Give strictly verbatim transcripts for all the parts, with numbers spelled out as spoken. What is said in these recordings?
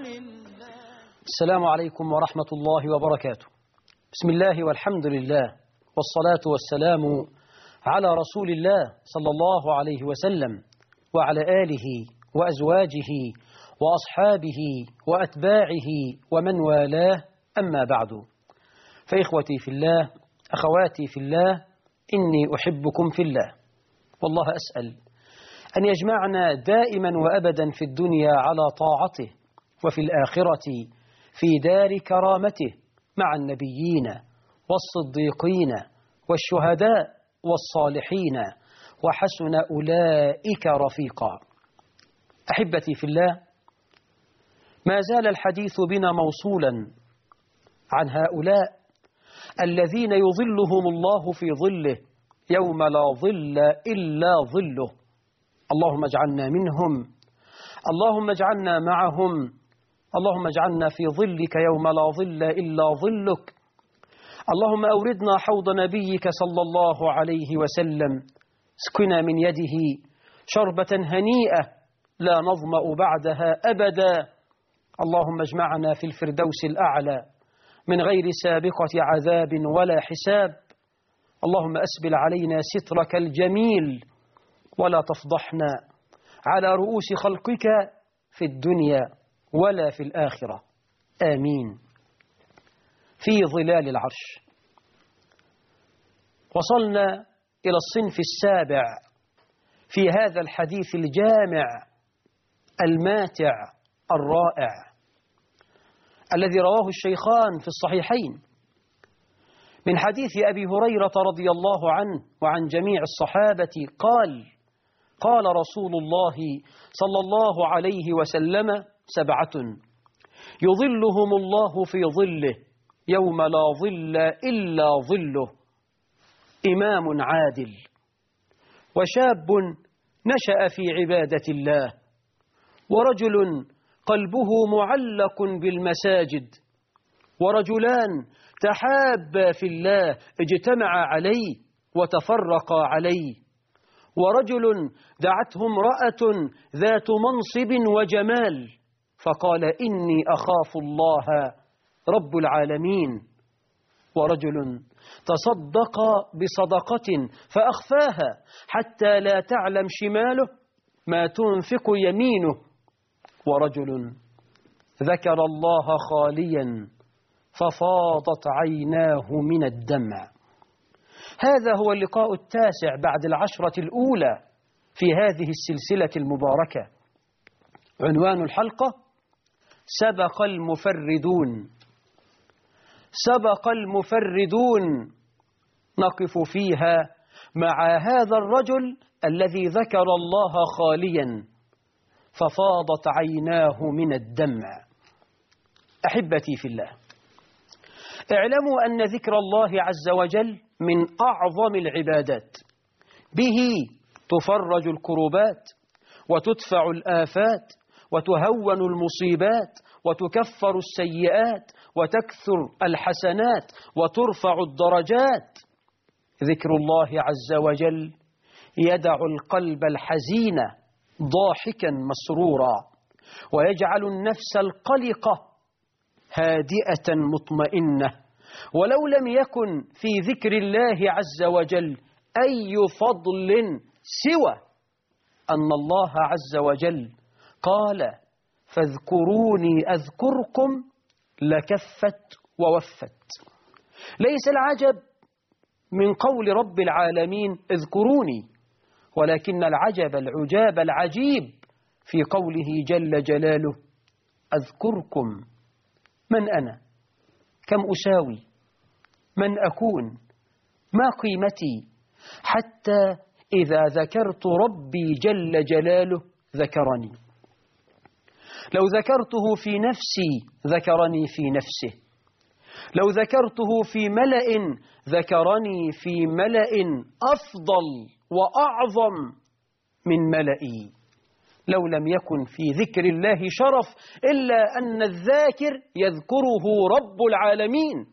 السلام عليكم ورحمة الله وبركاته. بسم الله والحمد لله والصلاة والسلام على رسول الله صلى الله عليه وسلم وعلى آله وأزواجه وأصحابه وأتباعه ومن والاه، أما بعد. فإخوتي في الله، أخواتي في الله، إني أحبكم في الله، والله أسأل أن يجمعنا دائما وأبدا في الدنيا على طاعته، وفي الآخرة في دار كرامته مع النبيين والصديقين والشهداء والصالحين، وحسن أولئك رفيقا. أحبتي في الله، ما زال الحديث بنا موصولا عن هؤلاء الذين يظلهم الله في ظله يوم لا ظل إلا ظله. اللهم اجعلنا منهم، اللهم اجعلنا معهم، اللهم اجعلنا في ظلك يوم لا ظل إلا ظلك. اللهم أوردنا حوض نبيك صلى الله عليه وسلم، اسقنا من يده شربة هنيئة لا نظمأ بعدها أبدا. اللهم اجمعنا في الفردوس الأعلى من غير سابقة عذاب ولا حساب. اللهم أسبل علينا سترك الجميل ولا تفضحنا على رؤوس خلقك في الدنيا ولا في الآخرة، آمين. في ظلال العرش. وصلنا إلى الصنف السابع في هذا الحديث الجامع الماتع الرائع الذي رواه الشيخان في الصحيحين من حديث أبي هريرة رضي الله عنه وعن جميع الصحابة قال: قال رسول الله صلى الله عليه وسلم: سبعة يظلهم الله في ظله يوم لا ظل إلا ظله: إمام عادل، وشاب نشأ في عبادة الله، ورجل قلبه معلق بالمساجد، ورجلان تحابا في الله اجتمعا عليه وتفرقا عليه، ورجل دعته امرأة ذات منصب وجمال فقال: إني أخاف الله رب العالمين، ورجل تصدق بصدقة فأخفاها حتى لا تعلم شماله ما تنفق يمينه، ورجل ذكر الله خاليا ففاضت عيناه من الدمع. هذا هو اللقاء التاسع بعد العشرة الأولى في هذه السلسلة المباركة. عنوان الحلقة: سبق المفردون. سبق المفردون. نقف فيها مع هذا الرجل الذي ذكر الله خاليا ففاضت عيناه من الدمع. أحبتي في الله، اعلموا أن ذكر الله عز وجل من أعظم العبادات، به تفرج الكروبات وتدفع الآفات وتهون المصيبات وتكفر السيئات وتكثر الحسنات وترفع الدرجات. ذكر الله عز وجل يدع القلب الحزين ضاحكا مسرورا، ويجعل النفس القلقة هادئة مطمئنة. ولو لم يكن في ذكر الله عز وجل أي فضل سوى أن الله عز وجل قال: فاذكروني أذكركم لكفت ووفت. ليس العجب من قول رب العالمين اذكروني، ولكن العجب العجاب العجيب في قوله جل جلاله أذكركم. من أنا؟ كم أساوي؟ من أكون؟ ما قيمتي؟ حتى إذا ذكرت ربي جل جلاله ذكرني. لو ذكرته في نفسي ذكرني في نفسه، لو ذكرته في ملأ ذكرني في ملأ أفضل وأعظم من ملئي. لو لم يكن في ذكر الله شرف إلا أن الذاكر يذكره رب العالمين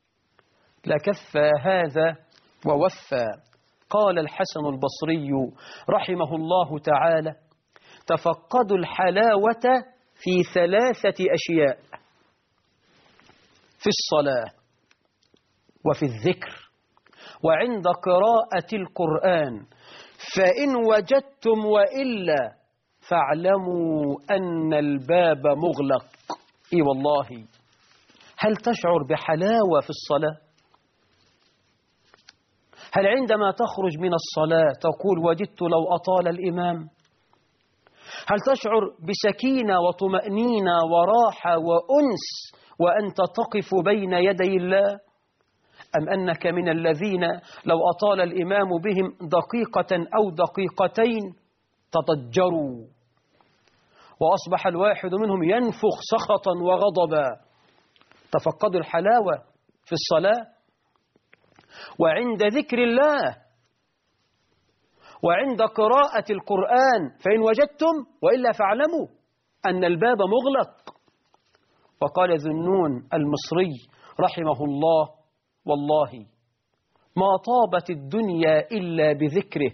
لكفى هذا ووفى. قال الحسن البصري رحمه الله تعالى: تفقدوا الحلاوة في ثلاثة أشياء: في الصلاة وفي الذكر وعند قراءة القرآن. فإن وجدتم وإلا فاعلموا أن الباب مغلق. إي والله، هل تشعر بحلاوة في الصلاة؟ هل عندما تخرج من الصلاة تقول وددت لو أطال الإمام؟ هل تشعر بسكينة وطمأنينة وراحة وأنس وأنت تقف بين يدي الله؟ أم أنك من الذين لو أطال الإمام بهم دقيقة أو دقيقتين تضجروا، وأصبح الواحد منهم ينفخ سخطا وغضبا؟ تفقدوا الحلاوة في الصلاة. وعند ذكر الله وعند قراءة القرآن فإن وجدتم وإلا فاعلموا أن الباب مغلق. وقال ذنون المصري رحمه الله: والله ما طابت الدنيا إلا بذكره،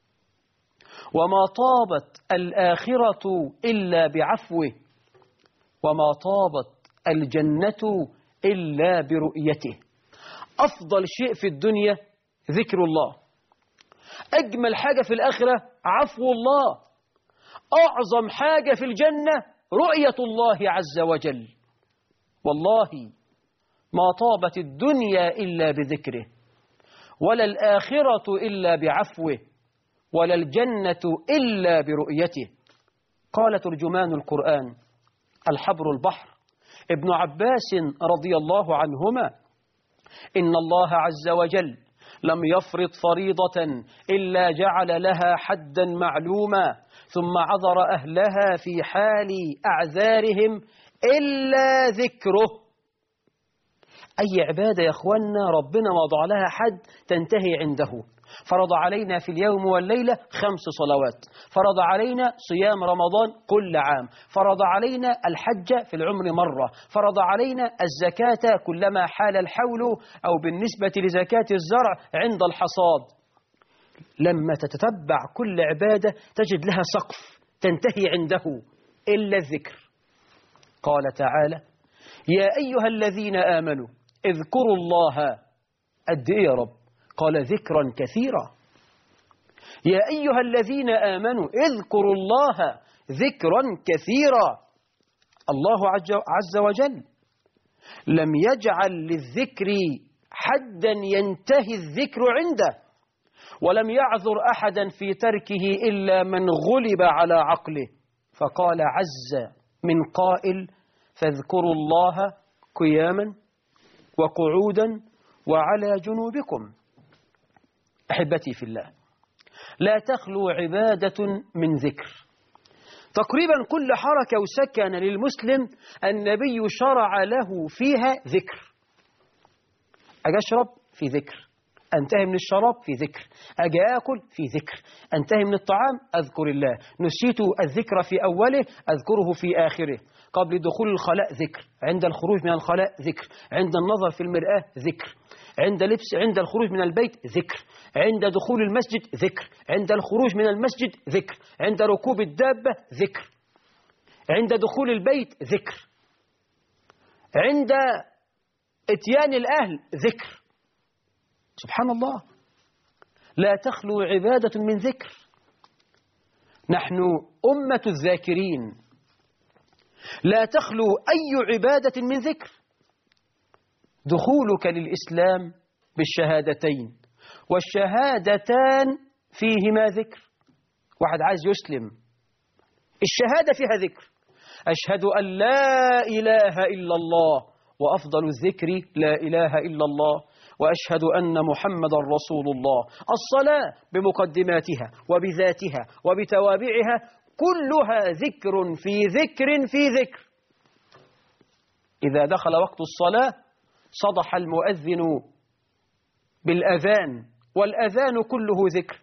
وما طابت الآخرة إلا بعفوه، وما طابت الجنة إلا برؤيته. أفضل شيء في الدنيا ذكر الله، أجمل حاجة في الآخرة عفو الله، أعظم حاجة في الجنة رؤية الله عز وجل. والله ما طابت الدنيا إلا بذكره، ولا الآخرة إلا بعفوه، ولا الجنة إلا برؤيته. قال ترجمان القرآن الحبر البحر ابن عباس رضي الله عنهما: إن الله عز وجل لم يفرض فريضة إلا جعل لها حدا معلوما، ثم عذر أهلها في حال أعذارهم إلا ذكره. أي عبادة يا أخوانا ربنا وضع لها حد تنتهي عنده. فرض علينا في اليوم والليلة خمس صلوات، فرض علينا صيام رمضان كل عام، فرض علينا الحج في العمر مرة، فرض علينا الزكاة كلما حال الحول، أو بالنسبة لزكاة الزرع عند الحصاد. لما تتتبع كل عبادة تجد لها سقف تنتهي عنده إلا الذكر. قال تعالى: يا أيها الذين آمنوا اذكروا الله. قد إيه يا رب؟ قال: ذكرا كثيرا. يا أيها الذين آمنوا اذكروا الله ذكرا كثيرا. الله عز وجل لم يجعل للذكر حدا ينتهي الذكر عنده، ولم يعذر أحدا في تركه إلا من غلب على عقله. فقال عز من قائل: فاذكروا الله قياما وقعودا وعلى جنوبكم. أحبتي في الله، لا تخلو عبادة من ذكر. تقريبا كل حركة وسكن للمسلم النبي شرع له فيها ذكر. أجي أشرب في ذكر، أنتهي من الشراب في ذكر، أجي أكل في ذكر، أنتهي من الطعام أذكر الله، نسيت الذكر في أوله أذكره في آخره، قبل دخول الخلاء ذكر، عند الخروج من الخلاء ذكر، عند النظر في المرآة ذكر، عند لبس عند الخروج من البيت ذكر، عند دخول المسجد ذكر، عند الخروج من المسجد ذكر، عند ركوب الدابة ذكر، عند دخول البيت ذكر، عند اتيان الأهل ذكر. سبحان الله، لا تخلو عبادة من ذكر. نحن أمة الذاكرين، لا تخلو أي عبادة من ذكر. دخولك للإسلام بالشهادتين، والشهادتان فيهما ذكر. واحد عايز يسلم، الشهادة فيها ذكر، أشهد أن لا إله إلا الله، وأفضل الذكر لا إله إلا الله، وأشهد أن محمد رسول الله. الصلاة بمقدماتها وبذاتها وبتوابعها كلها ذكر في ذكر في ذكر. إذا دخل وقت الصلاة صدح المؤذن بالأذان، والأذان كله ذكر.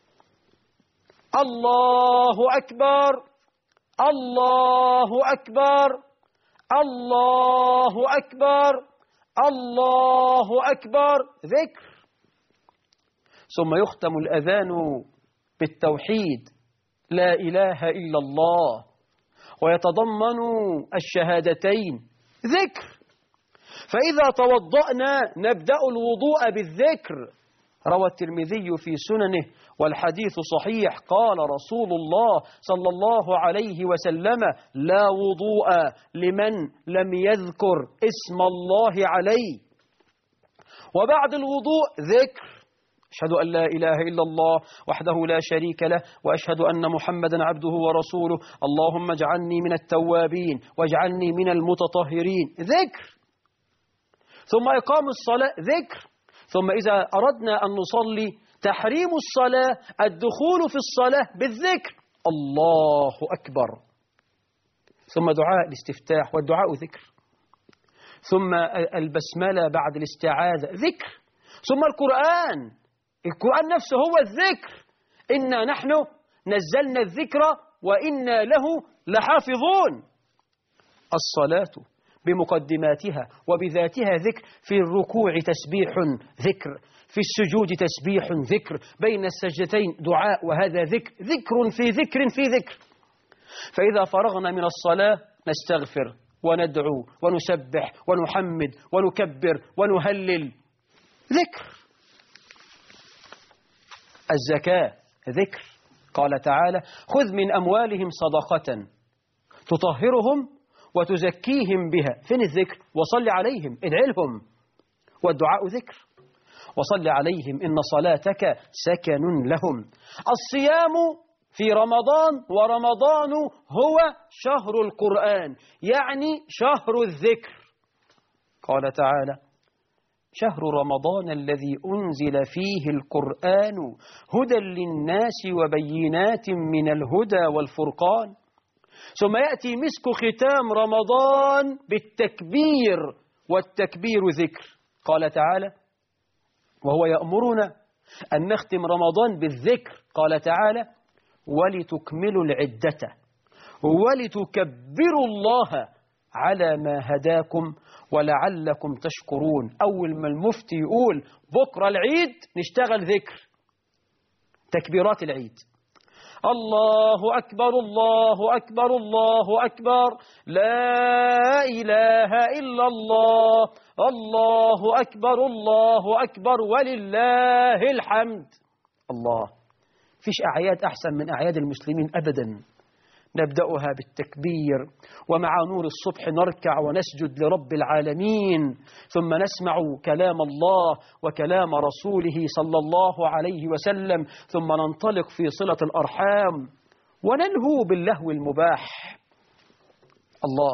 الله أكبر، الله أكبر، الله أكبر، الله أكبر، ذكر. ثم يختم الأذان بالتوحيد: لا إله إلا الله ويتضمن الشهادتين ذكر. فإذا توضأنا نبدأ الوضوء بالذكر. روى الترمذي في سننه والحديث صحيح قال رسول الله صلى الله عليه وسلم: لا وضوء لمن لم يذكر اسم الله عليه. وبعد الوضوء ذكر: أشهد أن لا إله إلا الله وحده لا شريك له وأشهد أن محمدا عبده ورسوله اللهم اجعلني من التوابين واجعلني من المتطهرين ذكر. ثم إقام الصلاة ذكر. ثم إذا أردنا أن نصلي تحريم الصلاة الدخول في الصلاة بالذكر: الله أكبر. ثم دعاء الاستفتاح والدعاء ذكر. ثم البسملة بعد الاستعاذة ذكر. ثم القرآن القرآن نفسه هو الذكر: إنا نحن نزلنا الذكر وإنا له لحافظون. الصلاة بمقدماتها وبذاتها ذكر. في الركوع تسبيح ذكر، في السجود تسبيح ذكر، بين السجدتين دعاء وهذا ذكر، ذكر في ذكر في ذكر. فإذا فرغنا من الصلاة نستغفر وندعو ونسبح ونحمد ونكبر ونهلل ذكر. الزكاة ذكر. قال تعالى: خذ من أموالهم صدقة تطهرهم وتزكيهم بها. فين الذكر؟ وصل عليهم، ادعي لهم. والدعاء ذكر. وصل عليهم إن صلاتك سكن لهم. الصيام في رمضان، ورمضان هو شهر القرآن، يعني شهر الذكر. قال تعالى: شهر رمضان الذي أنزل فيه القرآن هدى للناس وبينات من الهدى والفرقان. ثم يأتي مسك ختام رمضان بالتكبير، والتكبير ذكر. قال تعالى: وهو يأمرنا أن نختم رمضان بالذكر. قال تعالى: ولتكملوا العدة ولتكبروا الله على ما هداكم ولعلكم تشكرون. أول ما المفتي يقول بكرة العيد نشتغل ذكر، تكبيرات العيد: الله أكبر الله أكبر الله أكبر، لا إله إلا الله، الله أكبر الله أكبر ولله الحمد. الله، فيش أعياد أحسن من أعياد المسلمين أبدا. نبدأها بالتكبير، ومع نور الصبح نركع ونسجد لرب العالمين، ثم نسمع كلام الله وكلام رسوله صلى الله عليه وسلم، ثم ننطلق في صلة الأرحام وننهو باللهو المباح. الله.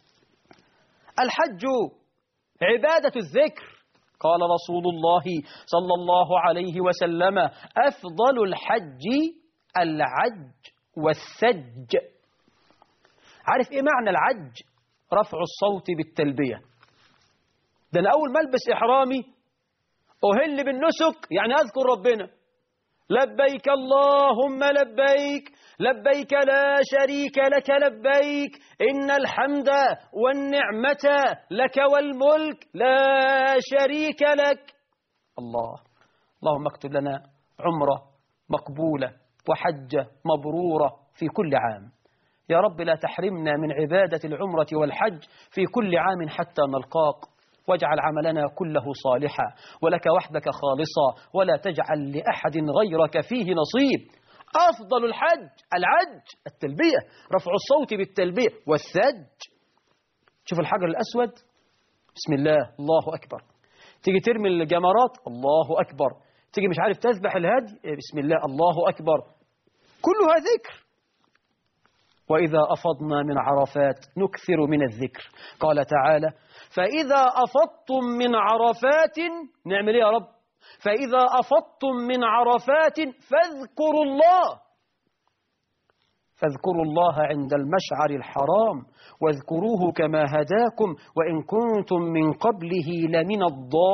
الحج عبادة الذكر. قال رسول الله صلى الله عليه وسلم: أفضل الحج العج والثج. عارف إيه معنى العج؟ رفع الصوت بالتلبية. ده أنا أول ما ألبس إحرامي أهل بالنسك، يعني أذكر ربنا: لبيك اللهم لبيك، لبيك لا شريك لك لبيك، إن الحمد والنعمة لك والملك لا شريك لك. الله. اللهم اكتب لنا عمرة مقبولة وحجة مبرورة في كل عام. يا رب لا تحرمنا من عبادة العمرة والحج في كل عام حتى نلقاك، واجعل عملنا كله صالحا ولك وحدك خالصا، ولا تجعل لأحد غيرك فيه نصيب. أفضل الحج العج، التلبية، رفع الصوت بالتلبية. والثج، شوف الحجر الأسود، بسم الله الله أكبر. تيجي ترمي الجمرات، الله أكبر. تيجي مش عارف تذبح الهدي، بسم الله الله أكبر. كلها ذكر. وإذا أفضنا من عرفات نكثر من الذكر. قال تعالى: فإذا أفضتم من عرفات، نعمل إيه يا رب؟ فإذا أفضتم من عرفات فاذكروا الله، فاذكروا الله عند المشعر الحرام واذكروه كما هداكم وإن كنتم من قبله لمن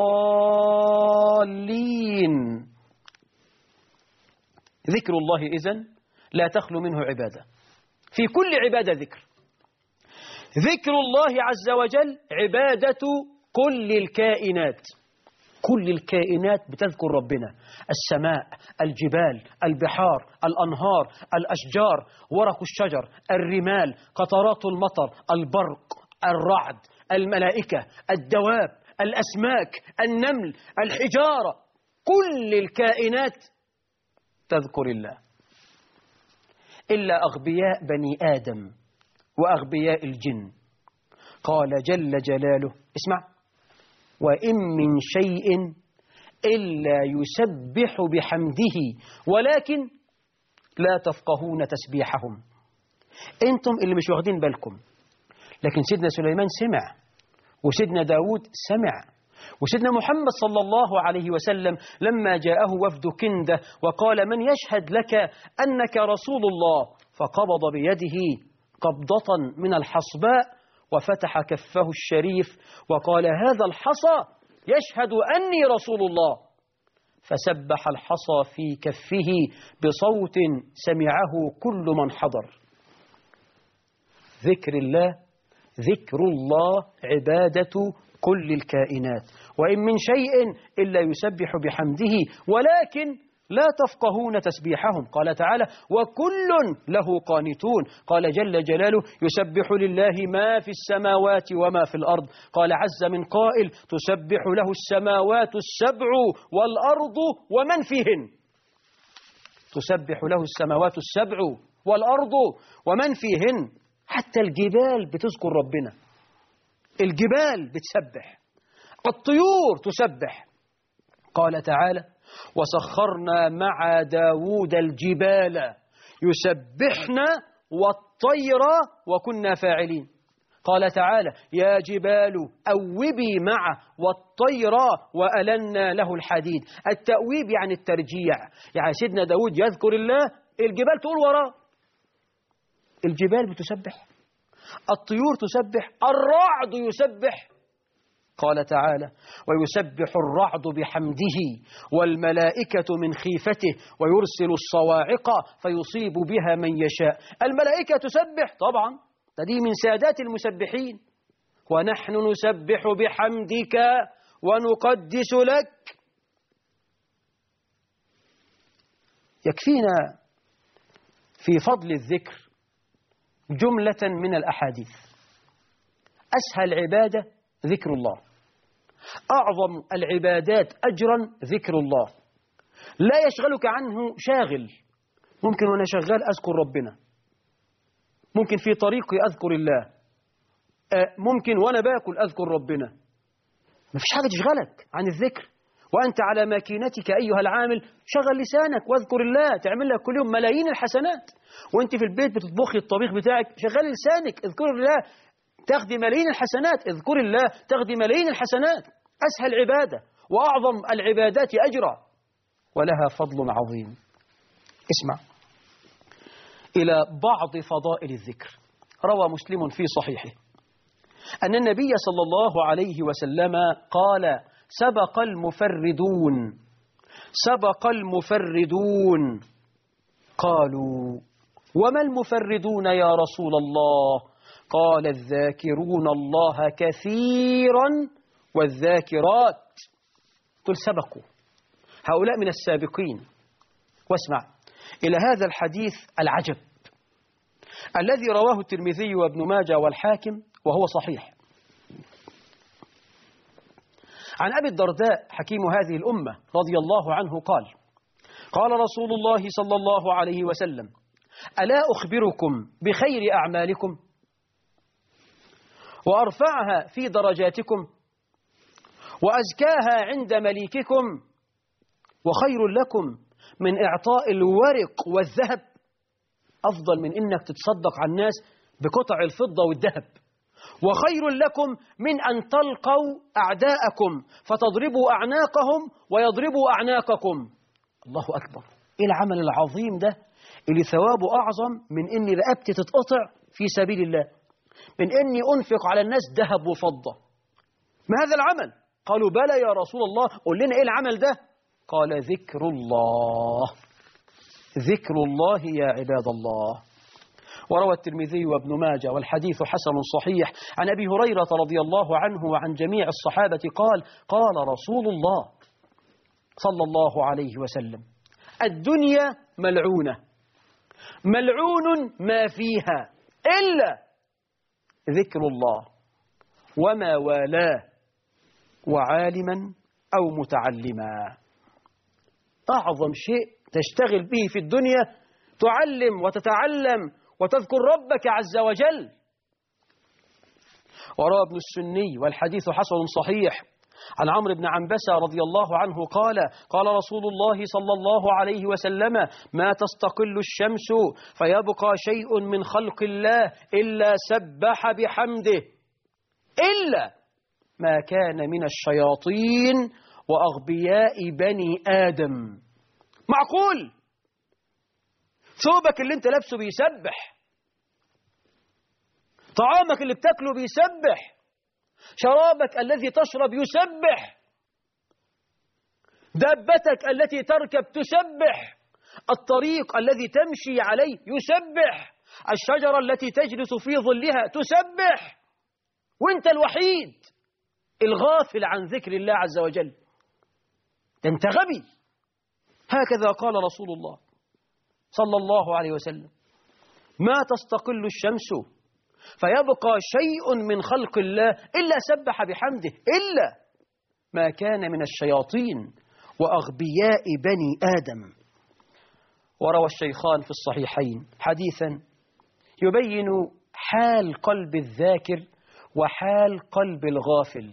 الضالين. ذكر الله إذن لا تخلو منه عبادة، في كل عبادة ذكر. ذكر الله عز وجل عبادة كل الكائنات، كل الكائنات بتذكر ربنا، السماء، الجبال، البحار، الأنهار، الأشجار، ورق الشجر، الرمال، قطرات المطر، البرق، الرعد، الملائكة، الدواب، الأسماك، النمل، الحجارة، كل الكائنات تذكر الله إلا أغبياء بني آدم وأغبياء الجن. قال جل جلاله، اسمع: وإن من شيء إلا يسبح بحمده ولكن لا تفقهون تسبيحهم. أنتم اللي مش واخدين بالكم، لكن سيدنا سليمان سمع، وسيدنا داود سمع، وسيدنا محمد صلى الله عليه وسلم لما جاءه وفد كندة وقال: من يشهد لك أنك رسول الله؟ فقبض بيده قبضة من الحصباء وفتح كفه الشريف وقال: هذا الحصى يشهد أني رسول الله. فسبح الحصى في كفه بصوت سمعه كل من حضر. ذكر الله، ذكر الله عبادة كل الكائنات. وإن من شيء إلا يسبح بحمده ولكن لا تفقهون تسبيحهم. قال تعالى: وكل له قانتون. قال جل جلاله: يسبح لله ما في السماوات وما في الأرض. قال عز من قائل: تسبح له السماوات السبع والأرض ومن فيهن. تسبح له السماوات السبع والأرض ومن فيهن. حتى الجبال بتذكر ربنا، الجبال بتسبح، الطيور تسبح. قال تعالى: وسخرنا مع داود الجبال يسبحن والطير وكنا فاعلين. قال تعالى: يا جبال أوبي معه والطير وألنا له الحديد. التأويب يعني الترجيع، يعني سيدنا داود يذكر الله، الجبال تقول وراه. الجبال بتسبح، الطيور تسبح، الرعد يسبح. قال تعالى: ويسبح الرعد بحمده والملائكة من خيفته ويرسل الصواعق فيصيب بها من يشاء. الملائكة تسبح طبعا، دي من سادات المسبحين. ونحن نسبح بحمدك ونقدس لك. يكفينا في فضل الذكر جملة من الأحاديث. أسهل عبادة ذكر الله، أعظم العبادات أجرا ذكر الله. لا يشغلك عنه شاغل. ممكن وأنا شغال أذكر ربنا، ممكن في طريقي أذكر الله، ممكن وأنا باكل أذكر ربنا. ما فيش حاجة تشغلك عن الذكر. وأنت على ماكينتك أيها العامل شغل لسانك واذكر الله، تعمل لك كل يوم ملايين الحسنات. وأنت في البيت بتطبخي الطبيخ بتاعك شغل لسانك اذكر الله، تاخدي ملايين الحسنات. اذكر الله تاخدي ملايين الحسنات. أسهل عبادة وأعظم العبادات أجرا ولها فضل عظيم. اسمع إلى بعض فضائل الذكر. روى مسلم في صحيحه أن النبي صلى الله عليه وسلم قال: سبق المفردون، سبق المفردون. قالوا: وما المفردون يا رسول الله؟ قال: الذاكرون الله كثيرا والذاكرات. دول سبقوا، هؤلاء من السابقين. واسمع إلى هذا الحديث العجب الذي رواه الترمذي وابن ماجه والحاكم وهو صحيح، عن أبي الدرداء حكيم هذه الأمة رضي الله عنه قال: قال رسول الله صلى الله عليه وسلم: ألا أخبركم بخير أعمالكم وأرفعها في درجاتكم وأزكاها عند مليككم وخير لكم من إعطاء الورق والذهب؟ أفضل من إنك تتصدق على الناس بقطع الفضة والذهب. وخير لكم من أن تلقوا أعداءكم فتضربوا أعناقهم ويضربوا أعناقكم. الله أكبر! إيه العمل العظيم ده اللي ثوابه أعظم من إني رقبتي تتقطع في سبيل الله، من إني أنفق على الناس ذهب وفضة. ما هذا العمل؟ قالوا: بلى يا رسول الله، قل لنا إيه العمل ده؟ قال: ذكر الله، ذكر الله يا عباد الله. وروى الترمذي وابن ماجه والحديث حسن صحيح عن أبي هريرة رضي الله عنه وعن جميع الصحابة قال: قال رسول الله صلى الله عليه وسلم: الدنيا ملعونة، ملعون ما فيها إلا ذكر الله وما والاه وعالما أو متعلما. أعظم شيء تشتغل به في الدنيا تعلم وتتعلم وتذكر ربك عز وجل. وروى ابن السني والحديث حسن صحيح عن عمرو بن عنبسة رضي الله عنه قال: قال رسول الله صلى الله عليه وسلم: ما تستقل الشمس فيبقى شيء من خلق الله إلا سبح بحمده إلا ما كان من الشياطين وأغبياء بني آدم. معقول ثوبك اللي انت لابسه بيسبح، طعامك اللي بتاكله بيسبح، شرابك الذي تشرب يسبح، دابتك التي تركب تسبح، الطريق الذي تمشي عليه يسبح، الشجرة التي تجلس في ظلها تسبح، وانت الوحيد الغافل عن ذكر الله عز وجل. انت غبي. هكذا قال رسول الله صلى الله عليه وسلم: ما تستقل الشمس فيبقى شيء من خلق الله إلا سبح بحمده إلا ما كان من الشياطين وأغبياء بني آدم. وروى الشيخان في الصحيحين حديثا يبين حال قلب الذاكر وحال قلب الغافل،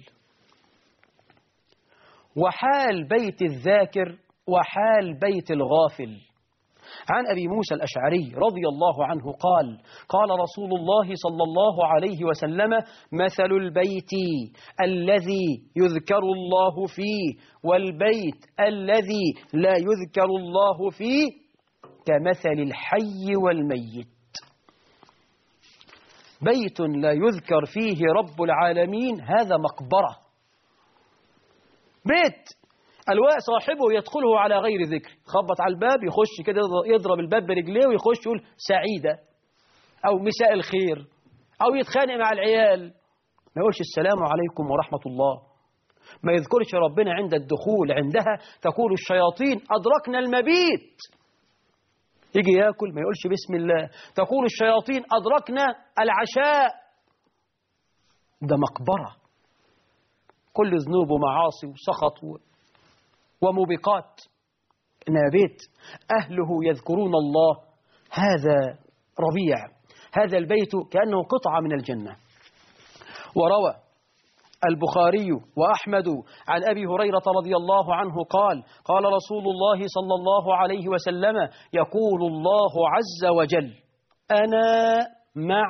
وحال بيت الذاكر وحال بيت الغافل. عن أبي موسى الأشعري رضي الله عنه قال: قال رسول الله صلى الله عليه وسلم: مثل البيت الذي يذكر الله فيه والبيت الذي لا يذكر الله فيه كمثل الحي والميت. بيت لا يذكر فيه رب العالمين هذا مقبرة، بيت الواء صاحبه يدخله على غير ذكر، خبط على الباب يخش كده يضرب الباب برجليه ويخش يقول سعيدة أو مساء الخير أو يتخانق مع العيال، ما يقولش السلام عليكم ورحمة الله، ما يذكرش ربنا عند الدخول، عندها تقول الشياطين أدركنا المبيت، يجي ياكل ما يقولش بسم الله، تقول الشياطين أدركنا العشاء. ده مقبرة كل ذنوب ومعاصي وسخط وموبقات، إنها بيت أهله يذكرون الله، هذا ربيع، هذا البيت كأنه قطعة من الجنة. وروى البخاري وأحمد عن أبي هريرة رضي الله عنه قال: قال رسول الله صلى الله عليه وسلم: يقول الله عز وجل: أنا مع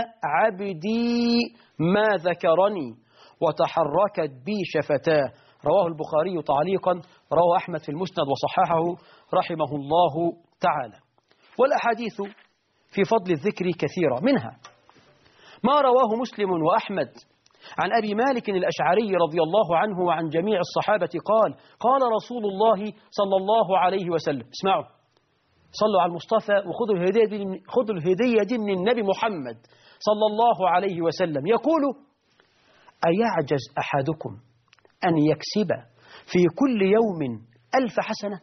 عبدي ما ذكرني وتحركت بي شفتاه. رواه البخاري تعليقا، رواه أحمد في المسند وصححه رحمه الله تعالى. والأحاديث في فضل الذكر كثيرة، منها ما رواه مسلم وأحمد عن أبي مالك الأشعري رضي الله عنه وعن جميع الصحابة قال: قال رسول الله صلى الله عليه وسلم، اسمعوا صلوا على المصطفى وخذوا الهدية دي, خذوا الهدية دي من النبي محمد صلى الله عليه وسلم، يقول: أيعجز أحدكم أن يكسب في كل يوم ألف حسنة؟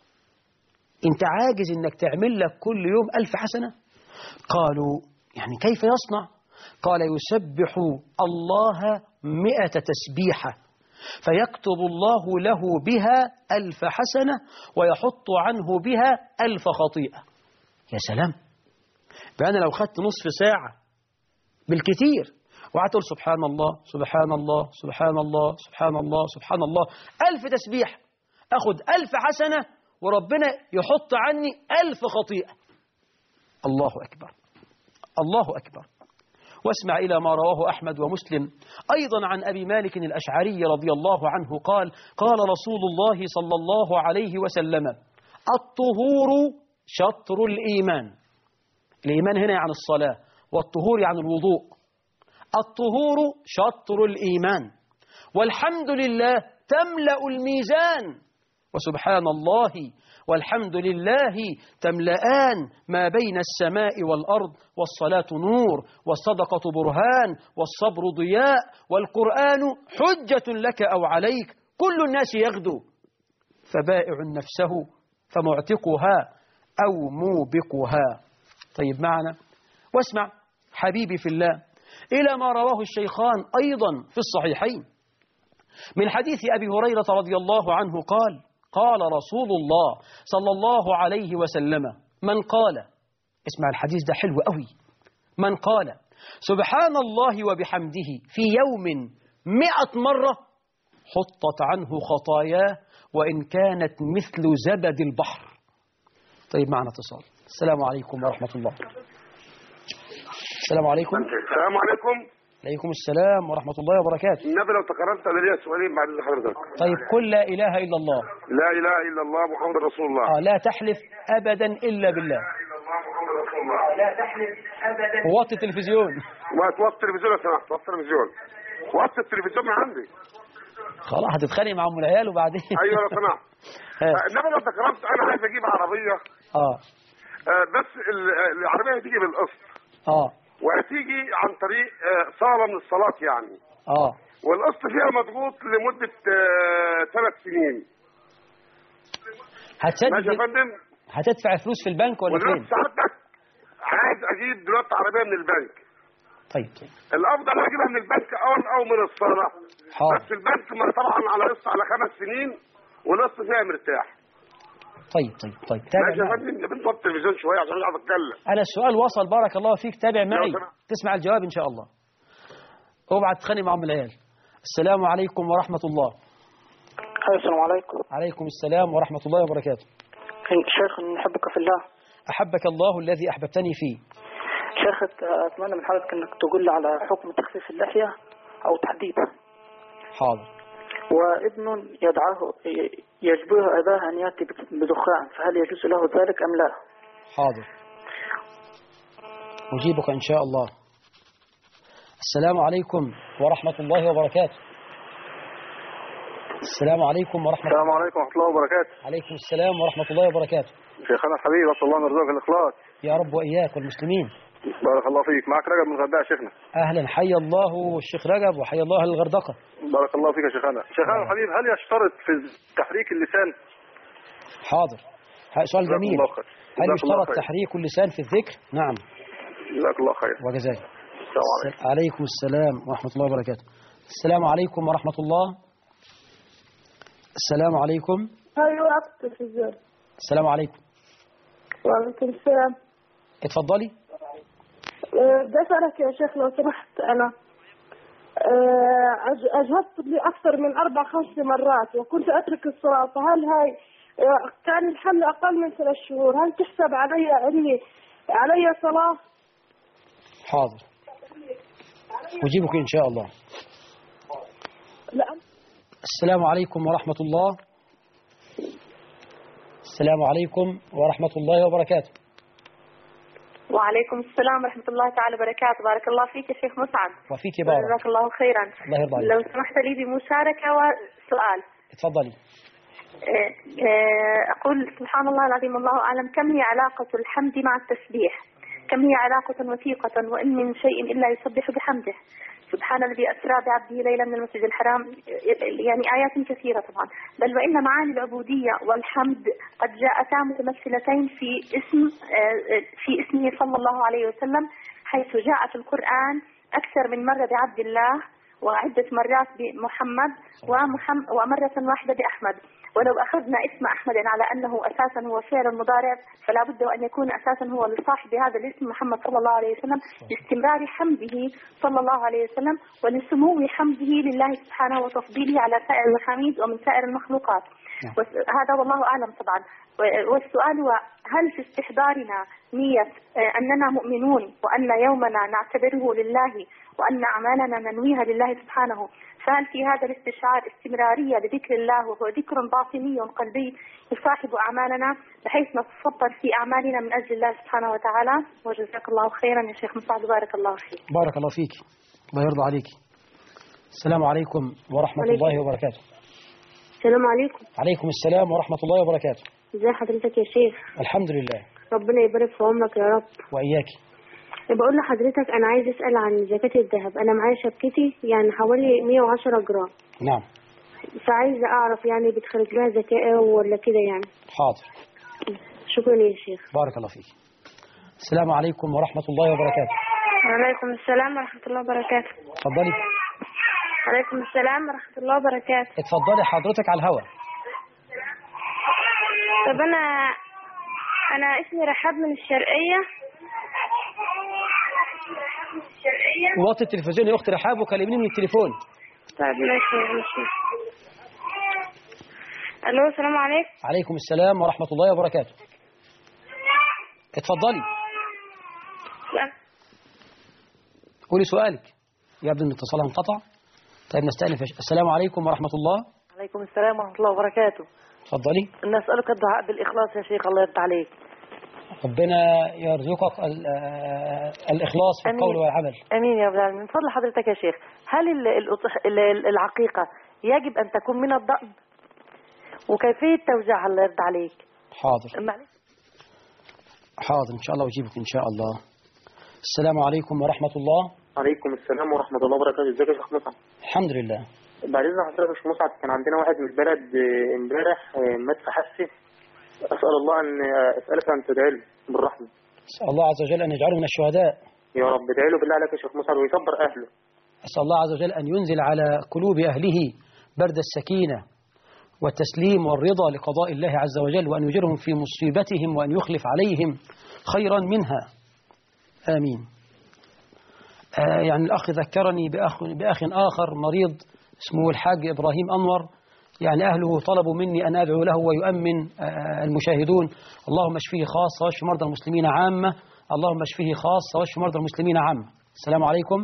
أنت عاجز أنك تعمل لك كل يوم ألف حسنة؟ قالوا: يعني كيف يصنع؟ قال: يسبح الله مئة تسبيحة فيكتب الله له بها ألف حسنة ويحط عنه بها ألف خطيئة. يا سلام، بأنا لو خدت نصف ساعة بالكثير وقعدت سبحان الله سبحان الله سبحان الله سبحان الله سبحان الله ألف تسبيح، أخذ ألف حسنة وربنا يحط عني ألف خطيئة. الله أكبر، الله أكبر. واسمع إلى ما رواه أحمد ومسلم أيضا عن أبي مالك الأشعري رضي الله عنه قال: قال رسول الله صلى الله عليه وسلم: الطهور شطر الإيمان. الإيمان هنا عن الصلاة، والطهور عن الوضوء. الطهور شطر الإيمان، والحمد لله تملأ الميزان، وسبحان الله والحمد لله تملأان ما بين السماء والأرض، والصلاة نور، والصدقة برهان، والصبر ضياء، والقرآن حجة لك أو عليك، كل الناس يغدو فبائع نفسه فمعتقها أو موبقها. طيب معنا واسمع حبيبي في الله إلى ما رواه الشيخان أيضا في الصحيحين من حديث أبي هريرة رضي الله عنه قال قال رسول الله صلى الله عليه وسلم من قال، اسمع الحديث ده حلو قوي، من قال سبحان الله وبحمده في يوم مئة مرة حطت عنه خطاياه وإن كانت مثل زبد البحر. طيب معنا اتصال. السلام عليكم ورحمة الله. السلام عليكم. السلام عليكم. عليكم السلام ورحمة الله وبركاته. النبي لو تكرمت أنا ليا سؤالين بعد حضرتك. طيب قل لا إله إلا الله. لا إله إلا الله محمد رسول الله. آه لا تحلف أبدا إلا بالله. لا إله إلا الله محمد رسول الله. لا تحلف أبدا. وطي التلفزيون. وطي التلفزيون لو سمحت، وطي التلفزيون. وطي التلفزيون من عندي. خلاص هتتخانق مع أم العيال وبعدين. أيوه لو سمحت. النبي لو تكرمت أنا عايز أجيب عربية. آه. بس العربية هتيجي بالقسط. آه. وهتيجي عن طريق صالة من الصالات يعني. آه. والقسط فيها مضغوط لمدة ثلاث سنين. هتسدد ماشي يا فندم؟ هتدفع فلوس في البنك ولا فين؟ ساعتك عايز اجيب دلوقتي عربيه من البنك. طيب طيب. الافضل اجيبها من البنك او او من الصاله. حاضر. بس البنك طبعا على قسط على خمس سنين والقسط فيها مرتاح. طيب طيب طيب تابع ماشي يا معي. فندم يا بنت وطي التلفزيون شويه عشان اقعد اتكلم. أنا السؤال وصل بارك الله فيك، تابع معي تسمع الجواب إن شاء الله. اوعى تتخانق مع أم العيال. السلام عليكم ورحمة الله. السلام عليكم. عليكم السلام ورحمة الله وبركاته. شيخ نحبك في الله. أحبك الله الذي أحببتني فيه. شيخ أتمنى من حضرتك أنك تقول لي على حكم تخفيف اللحية أو تحديدها. حاضر. وابن يدعاه يجبره أباه أن يأتي بدخان، فهل يجوز له ذلك أم لا؟ حاضر أجيبك إن شاء الله. السلام عليكم ورحمة الله وبركاته. السلام عليكم ورحمة السلام عليكم ورحمة الله وبركاته. عليكم السلام ورحمة الله وبركاته. شيخنا الحبيب أسأل الله أن يرزقك الإخلاص. يا رب وإياك والمسلمين. بارك الله فيك. معك رجب من الغردقة يا شيخنا. أهلا، حي الله الشيخ رجب وحي الله الغردقة. بارك الله فيك يا شيخنا. شيخنا الحبيب هل يشترط في تحريك اللسان؟ حاضر، سؤال جميل. هل يشترط تحريك اللسان في الذكر؟ نعم. جزاك الله خير. وجزاك. السلام عليكم. عليكم السلام ورحمة الله وبركاته. السلام عليكم ورحمة الله. السلام عليكم. أيوة التلفزيون. السلام عليكم. وعليكم السلام. اتفضلي. بدي أسألك يا شيخ لو سمحت، أنا أجهزت لي أكثر من أربع خمس مرات وكنت أترك الصلاة، فهل هاي كان الحمل أقل من ثلاث شهور، هل تحسب علي أني علي صلاة؟ حاضر أجيبك إن شاء الله. لا. السلام عليكم ورحمة الله. السلام عليكم ورحمة الله وبركاته. وعليكم السلام ورحمة الله تعالى وبركاته. بارك الله فيك يا شيخ مسعد. وفيك بارك. جزاك الله خيرا. الله يرضى عليك. لو سمحت لي بمشاركة وسؤال. اتفضلي. أقول سبحان الله العظيم الله أعلم، كم هي علاقة الحمد مع التسبيح؟ كم هي علاقة وثيقة، وإن من شيء إلا يسبح بحمده. سبحان الذي أسرى بعبده ليلا من المسجد الحرام، يعني آيات كثيرة طبعا، بل وإن معاني العبودية والحمد قد جاءتا متمثلتين في اسم في اسمه صلى الله عليه وسلم، حيث جاء في القرآن أكثر من مرة بعبد الله وعدة مرات بمحمد ومحمد ومرة واحدة بأحمد. ولو أخذنا اسم أحمد على أنه أساسا هو فعل مضارع، فلا بد أن يكون أساسا هو لصاحب هذا الاسم محمد صلى الله عليه وسلم، لاستمرار حمده صلى الله عليه وسلم ولسمو حمده لله سبحانه وتفضيله على سائر المحاميد ومن سائر المخلوقات. هذا والله أعلم طبعا. والسؤال هو هل في استحضارنا نية أننا مؤمنون وأن يومنا نعتبره لله وأن أعمالنا ننويها لله سبحانه، فهل في هذا الاستشعار استمرارية لذكر الله وهو ذكر باطني قلبي يصاحب أعمالنا بحيث نتفطر في أعمالنا من أجل الله سبحانه وتعالى؟ وجزاك الله خيرا يا شيخ مسعد. بارك الله فيك. بارك الله فيك. الله يرضى عليك. السلام عليكم ورحمة عليكم. الله وبركاته. السلام عليكم. عليكم السلام ورحمة الله وبركاته. ازي حضرتك يا شيخ؟ الحمد لله. ربنا يبارك في عمرك يا رب. وإياك. بقول لحضرتك أنا عايز أسأل عن زكاة الذهب. أنا معايا شبكتي يعني حوالي مئة وعشرة جرام. نعم. فعايزة أعرف يعني بتخرج لها زكاة ولا كده يعني. حاضر. شكرا يا شيخ. بارك الله فيك. السلام عليكم ورحمة الله وبركاته. وعليكم السلام ورحمة الله وبركاته. اتفضلي. وعليكم السلام ورحمة الله وبركاته. اتفضلي حضرتك على الهواء. طب أنا أنا اسمي رحاب من الشرقية. الشرقية. وطي التلفزيون يا أختي رحاب وكلميني من التليفون. طيب ماشي ماشي. ألو السلام عليكم. عليكم السلام ورحمة الله وبركاته. اتفضلي. لا. قولي سؤالك. يبدو ان اتصالها انقطع. طيب نستأنف. السلام عليكم ورحمة الله. عليكم السلام ورحمة الله وبركاته. اتفضلي. نسألك الدعاء بالإخلاص يا شيخ، الله يرضى عليك. ربنا يرزقك الإخلاص في أمين. القول والعمل. أمين يا رب العالمين. من فضل حضرتك يا شيخ، هل ال- الأضح- ال- العقيقة يجب أن تكون من الضأن؟ وكيفية توزيعها الله يرضى عليك؟ حاضر. معلش. حاضر إن شاء الله أجيبك إن شاء الله. السلام عليكم ورحمة الله. عليكم السلام ورحمة الله وبركاته. ازيك يا شيخ مصعب؟ الحمد لله. بعد إذن حضرتك يا شيخ مصعب، كان عندنا واحد من البلد آه، امبارح آه، مات في حادثة. أسأل الله أن آه، أسألك أن تدعي له بالرحمة. أسأل الله عز وجل أن يجعله من الشهداء. يا رب ادعي له بالله عليك يا شيخ مصعب ويصبر أهله. أسأل الله عز وجل أن ينزل على قلوب أهله برد السكينة والتسليم والرضا لقضاء الله عز وجل، وأن يجرهم في مصيبتهم وأن يخلف عليهم خيرا منها. آمين. آه يعني الأخ ذكرني بأخ, بأخ آخر مريض اسمه الحاج إبراهيم أنور، يعني أهله طلبوا مني أن أدعو له ويؤمن آه المشاهدون. اللهم اشفيه خاصة واشف مرضى المسلمين عامة. اللهم اشفيه خاصة واشف مرضى المسلمين عامة. السلام عليكم.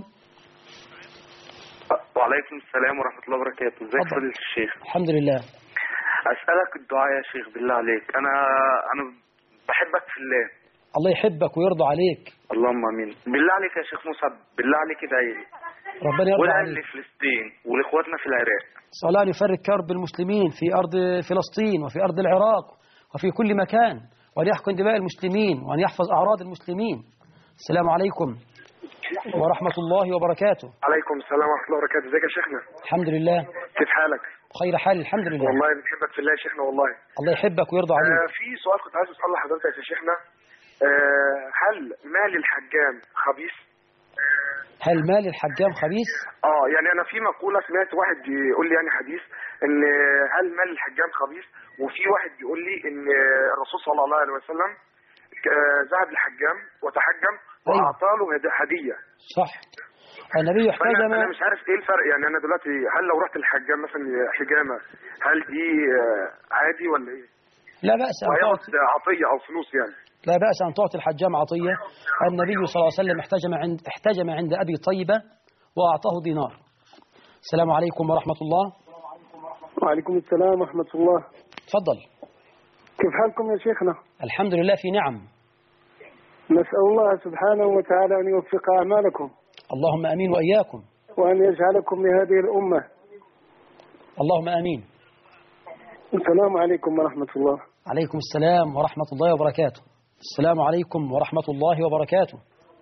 وعليكم السلام ورحمة الله وبركاته. ازيك فضيلة الشيخ؟ الحمد لله. أسألك الدعاء يا شيخ بالله عليك. أنا أنا بحبك في الله. الله يحبك ويرضى عليك. اللهم امين. بالله عليك يا شيخ مصعب، بالله عليك ادعي لي. ربنا يرضى وادعي عليك. لفلسطين ولاخواتنا في العراق. صلى الله أن يفرج كرب المسلمين في أرض فلسطين وفي أرض العراق وفي كل مكان، وأن يحقن دماء المسلمين وأن يحفظ أعراض المسلمين. السلام عليكم ورحمة الله وبركاته. عليكم السلام ورحمة الله وبركاته. ازيك يا شيخنا؟ الحمد لله. كيف حالك؟ خير حال الحمد لله. والله بنحبك في الله يا شيخنا والله. الله يحبك ويرضى عليك. آه في سؤال كنت عايز اسال لحضرتك يا شيخنا. آه هل مال الحجام خبيث؟ هل مال الحجام خبيث؟ اه يعني انا في مقولة سمعت واحد يقول لي يعني حديث ان هل مال الحجام خبيث، وفي واحد بيقول لي ان الرسول صلى الله عليه وسلم آه ذهب للحجام وتحجم واعطى له هدية. صح. النبي احتجم. انا مش عارف ايه الفرق، يعني انا دلوقتي هل لو رحت الحجام مثلا حجامة هل دي آه عادي ولا ايه؟ لا بأس أن تعطي عطية او فلوس يعني. لا بأس أن تعطي الحجام عطية. النبي صلى الله عليه وسلم احتجم عند احتجم عند أبي طيبة وأعطاه دينار. السلام عليكم ورحمة الله. وعليكم السلام ورحمة الله. تفضل. كيف حالكم يا شيخنا؟ الحمد لله في نعم. نسأل الله سبحانه وتعالى أن يوفق أعمالكم. اللهم أمين وإياكم. وأن يجعلكم لهذه الأمة. اللهم آمين. السلام عليكم ورحمة الله. عليكم السلام ورحمة الله وبركاته. السلام عليكم ورحمة الله وبركاته.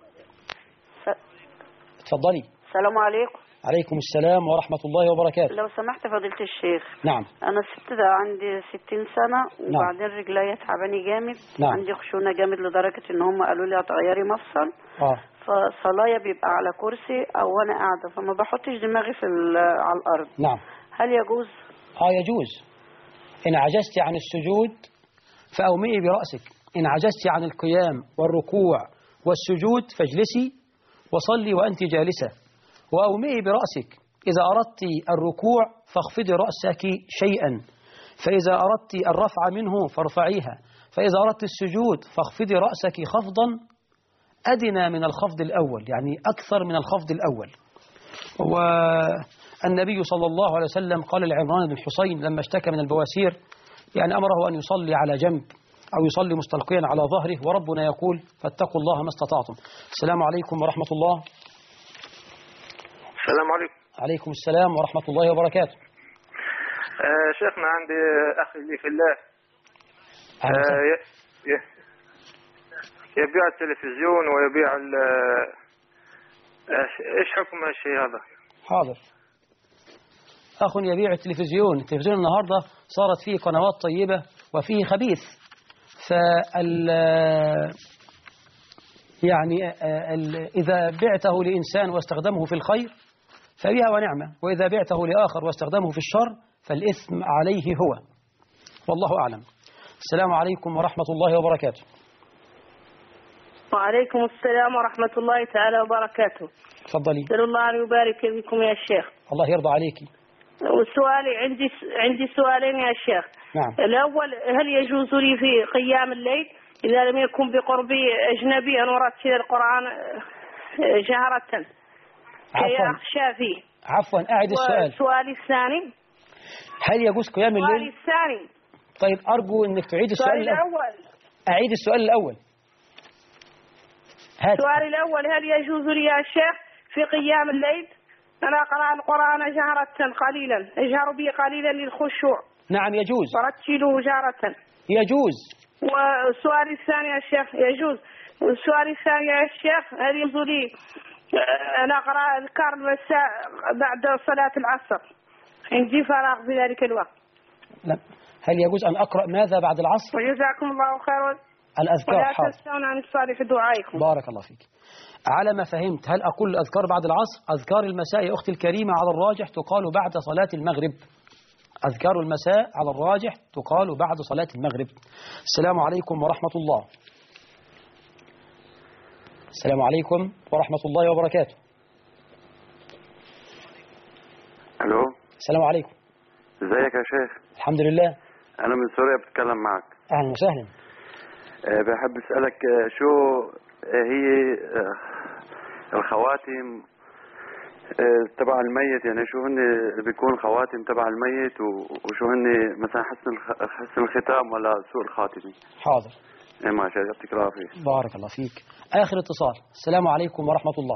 اتفضلي. السلام عليكم. عليكم السلام ورحمة الله وبركاته. لو سمحت فضيلة الشيخ. نعم. أنا ست ده عندي ستين سنة وبعدين نعم. رجليا تعباني جامد. نعم. عندي خشونة جامد لدرجة إن هم قالوا لي هتغيري مفصل. آه. فصلايا بيبقى على كرسي أو أنا قاعدة، فما بحطش دماغي في على الأرض. نعم. هل يجوز؟ آه يجوز. إن عجزت عن السجود فأومئي برأسك، إن عجزت عن القيام والركوع والسجود فاجلسي وصلي وأنت جالسة، وأومئي برأسك. إذا أردت الركوع فاخفضي رأسك شيئا، فإذا أردت الرفع منه فارفعيها، فإذا أردت السجود فاخفضي رأسك خفضا أدنى من الخفض الأول، يعني أكثر من الخفض الأول. والنبي صلى الله عليه وسلم قال لعمران بن حسين لما اشتكى من البواسير، يعني أمره أن يصلي على جنب أو يصلي مستلقيا على ظهره، وربنا يقول فاتقوا الله ما استطعتم. السلام عليكم ورحمة الله. السلام عليكم. عليكم السلام ورحمة الله وبركاته. آه شيخنا عندي أخي لي في الله آه يبيع التلفزيون ويبيع ال إيش حكم هالشيء هذا؟ حاضر. أخ يبيع التلفزيون. التلفزيون النهاردة صارت فيه قنوات طيبة وفيه خبيث. فال يعني إذا بعته لإنسان واستخدمه في الخير فبها ونعمة، وإذا بعته لآخر واستخدمه في الشر فالإثم عليه هو، والله أعلم. السلام عليكم ورحمة الله وبركاته. وعليكم السلام ورحمة الله تعالى وبركاته. تفضلي. أسأل الله أن يبارك بكم يا شيخ. الله يرضى عليك. وسؤالي عندي عندي سؤالين يا شيخ. نعم. الأول، هل يجوز لي في قيام الليل إذا لم يكن بقربي أجنبي أن أرتل القرآن جهرة كي أخشى فيه؟ عفوا أعد السؤال. سؤالي الثاني، هل يجوز قيام الليل؟ سؤالي الثاني. طيب أرجو أنك تعيد السؤال الأول. أعيد السؤال الأول. هات. سؤالي الأول، هل يجوز لي يا شيخ في قيام الليل أن أقرأ القرآن جهرة قليلا، أجهر به قليلا للخشوع؟ نعم يجوز. ورتله جهرة. يجوز. والسؤال الثاني يا شيخ، يجوز. والسؤال الثاني يا شيخ، هل يجوز لي أن أقرأ أذكار المساء بعد صلاة العصر؟ عندي فراغ في ذلك الوقت. لا. هل يجوز أن أقرأ ماذا بعد العصر؟ وجزاكم الله خيرا. الأذكار. ولا تنسون عن الصالح في دعائكم. بارك الله فيك. على ما فهمت، هل أقول الأذكار بعد العصر؟ أذكار المساء يا أختي الكريمة على الراجح تقال بعد صلاة المغرب. أذكار المساء على الراجح تقال بعد صلاة المغرب. السلام عليكم ورحمة الله. السلام عليكم ورحمة الله وبركاته. الو. السلام عليكم. ازيك يا شيخ؟ الحمد لله. انا من سوريا بتكلم معك. اهلا وسهلا. أه بحب اسالك أه شو هي أه الخواتم أه تبع الميت، يعني شو هن بيكون خواتم تبع الميت، وشو هن مثلا حسن حسن الختام ولا سوء الخاتمه؟ حاضر. ايه ماشي، يعطيك العافيه. بارك الله فيك. اخر اتصال. السلام عليكم ورحمة الله.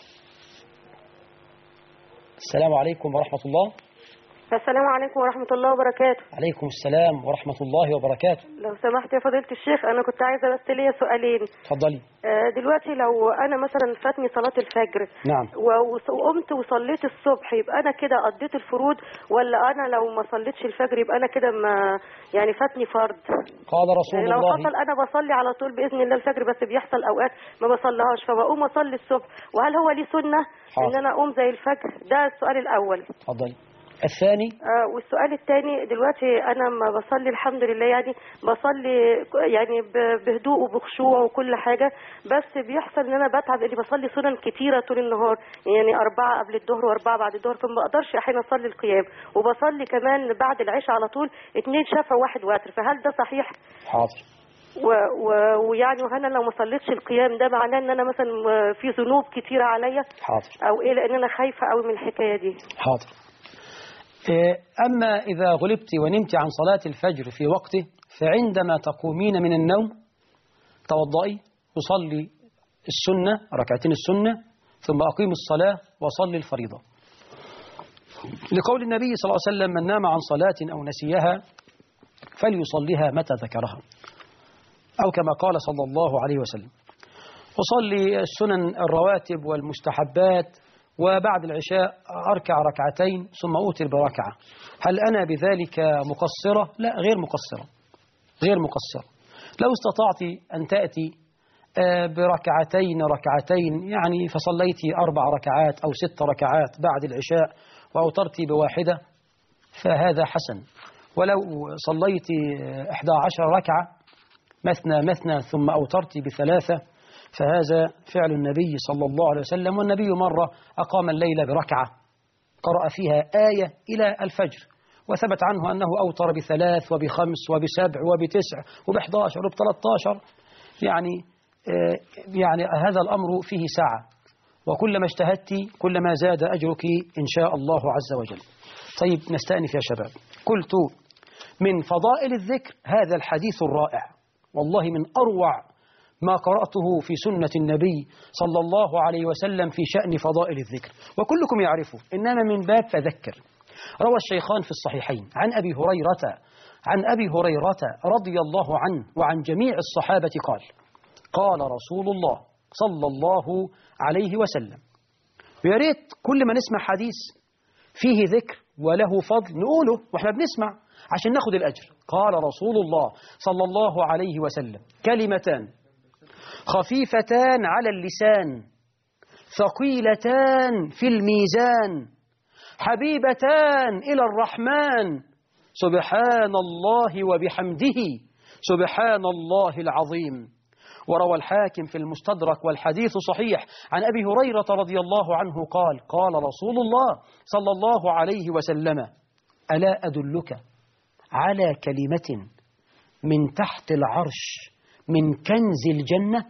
السلام عليكم ورحمة الله. السلام عليكم ورحمة الله وبركاته. عليكم السلام ورحمة الله وبركاته. لو سمحت يا فضيلة الشيخ، أنا كنت عايزة بس ليا سؤالين. اتفضلي. آه دلوقتي لو أنا مثلا فاتني صلاة الفجر. نعم. وقمت وصليت الصبح، يبقى أنا كده قضيت الفروض، ولا أنا لو ما صليتش الفجر يبقى أنا كده ما يعني فاتني فرض؟ قال رسول يعني الله. لو حصل أنا بصلي على طول بإذن الله الفجر، بس بيحصل أوقات ما بصليهاش فبقوم أصلي الصبح، وهل هو ليه سنة حاضر. إن أنا أقوم زي الفجر؟ ده السؤال الأول. اتفضلي. الثاني. آه والسؤال الثاني، دلوقتي انا لما بصلي الحمد لله يعني بصلي يعني بهدوء وبخشوع وكل حاجه، بس بيحصل ان انا بتعب لاني بصلي سنن كتيره طول النهار، يعني اربعه قبل الظهر واربعه بعد الظهر، فما بقدرش احيانا اصلي القيام، وبصلي كمان بعد العشاء على طول اثنين شفع وواحد وتر، فهل ده صحيح؟ حاضر. ويعني وهنا لو ما صليتش القيام ده معناه ان انا مثلا في ذنوب كتيره عليا؟ حاضر. او ايه، لان انا خايفه قوي من الحكايه دي. حاضر. أما إذا غلبت ونمت عن صلاة الفجر في وقته، فعندما تقومين من النوم توضئي وصلي السنة ركعتين السنة، ثم أقيم الصلاة وصلي الفريضة، لقول النبي صلى الله عليه وسلم: من نام عن صلاة أو نسيها فليصليها متى ذكرها، أو كما قال صلى الله عليه وسلم. وصلي السنن الرواتب والمستحبات، وبعد العشاء أركع ركعتين ثم أوتر بركعة. هل أنا بذلك مقصرة؟ لا، غير مقصرة، غير مقصرة. لو استطعت أن تأتي بركعتين ركعتين يعني فصليتي أربع ركعات أو ست ركعات بعد العشاء وأوترتي بواحدة فهذا حسن. ولو صليتي إحدى عشر ركعة مثنى مثنى ثم أوترتي بثلاثة فهذا فعل النبي صلى الله عليه وسلم. والنبي مرة أقام الليل بركعة قرأ فيها آية إلى الفجر، وثبت عنه أنه أوتر بثلاث وبخمس وبسبع وبتسع وبإحداشر وبثلاثاشر. يعني يعني هذا الأمر فيه ساعة، وكلما اجتهدت كلما زاد أجرك إن شاء الله عز وجل. طيب نستأنف يا شباب. قلت من فضائل الذكر هذا الحديث الرائع، والله من أروع ما قرأته في سنة النبي صلى الله عليه وسلم في شأن فضائل الذكر، وكلكم يعرفه، إنما من باب فذكر. روى الشيخان في الصحيحين عن أبي هريرة عن أبي هريرة رضي الله عنه وعن جميع الصحابة قال: قال رسول الله صلى الله عليه وسلم. ويا ريت كل ما نسمع حديث فيه ذكر وله فضل نقوله وإحنا بنسمع عشان ناخد الأجر. قال رسول الله صلى الله عليه وسلم: كلمتان خفيفتان على اللسان ثقيلتان في الميزان حبيبتان إلى الرحمن سبحان الله وبحمده سبحان الله العظيم. وروى الحاكم في المستدرك والحديث صحيح عن أبي هريرة رضي الله عنه قال: قال رسول الله صلى الله عليه وسلم: ألا أدلك على كلمة من تحت العرش من كنز الجنة؟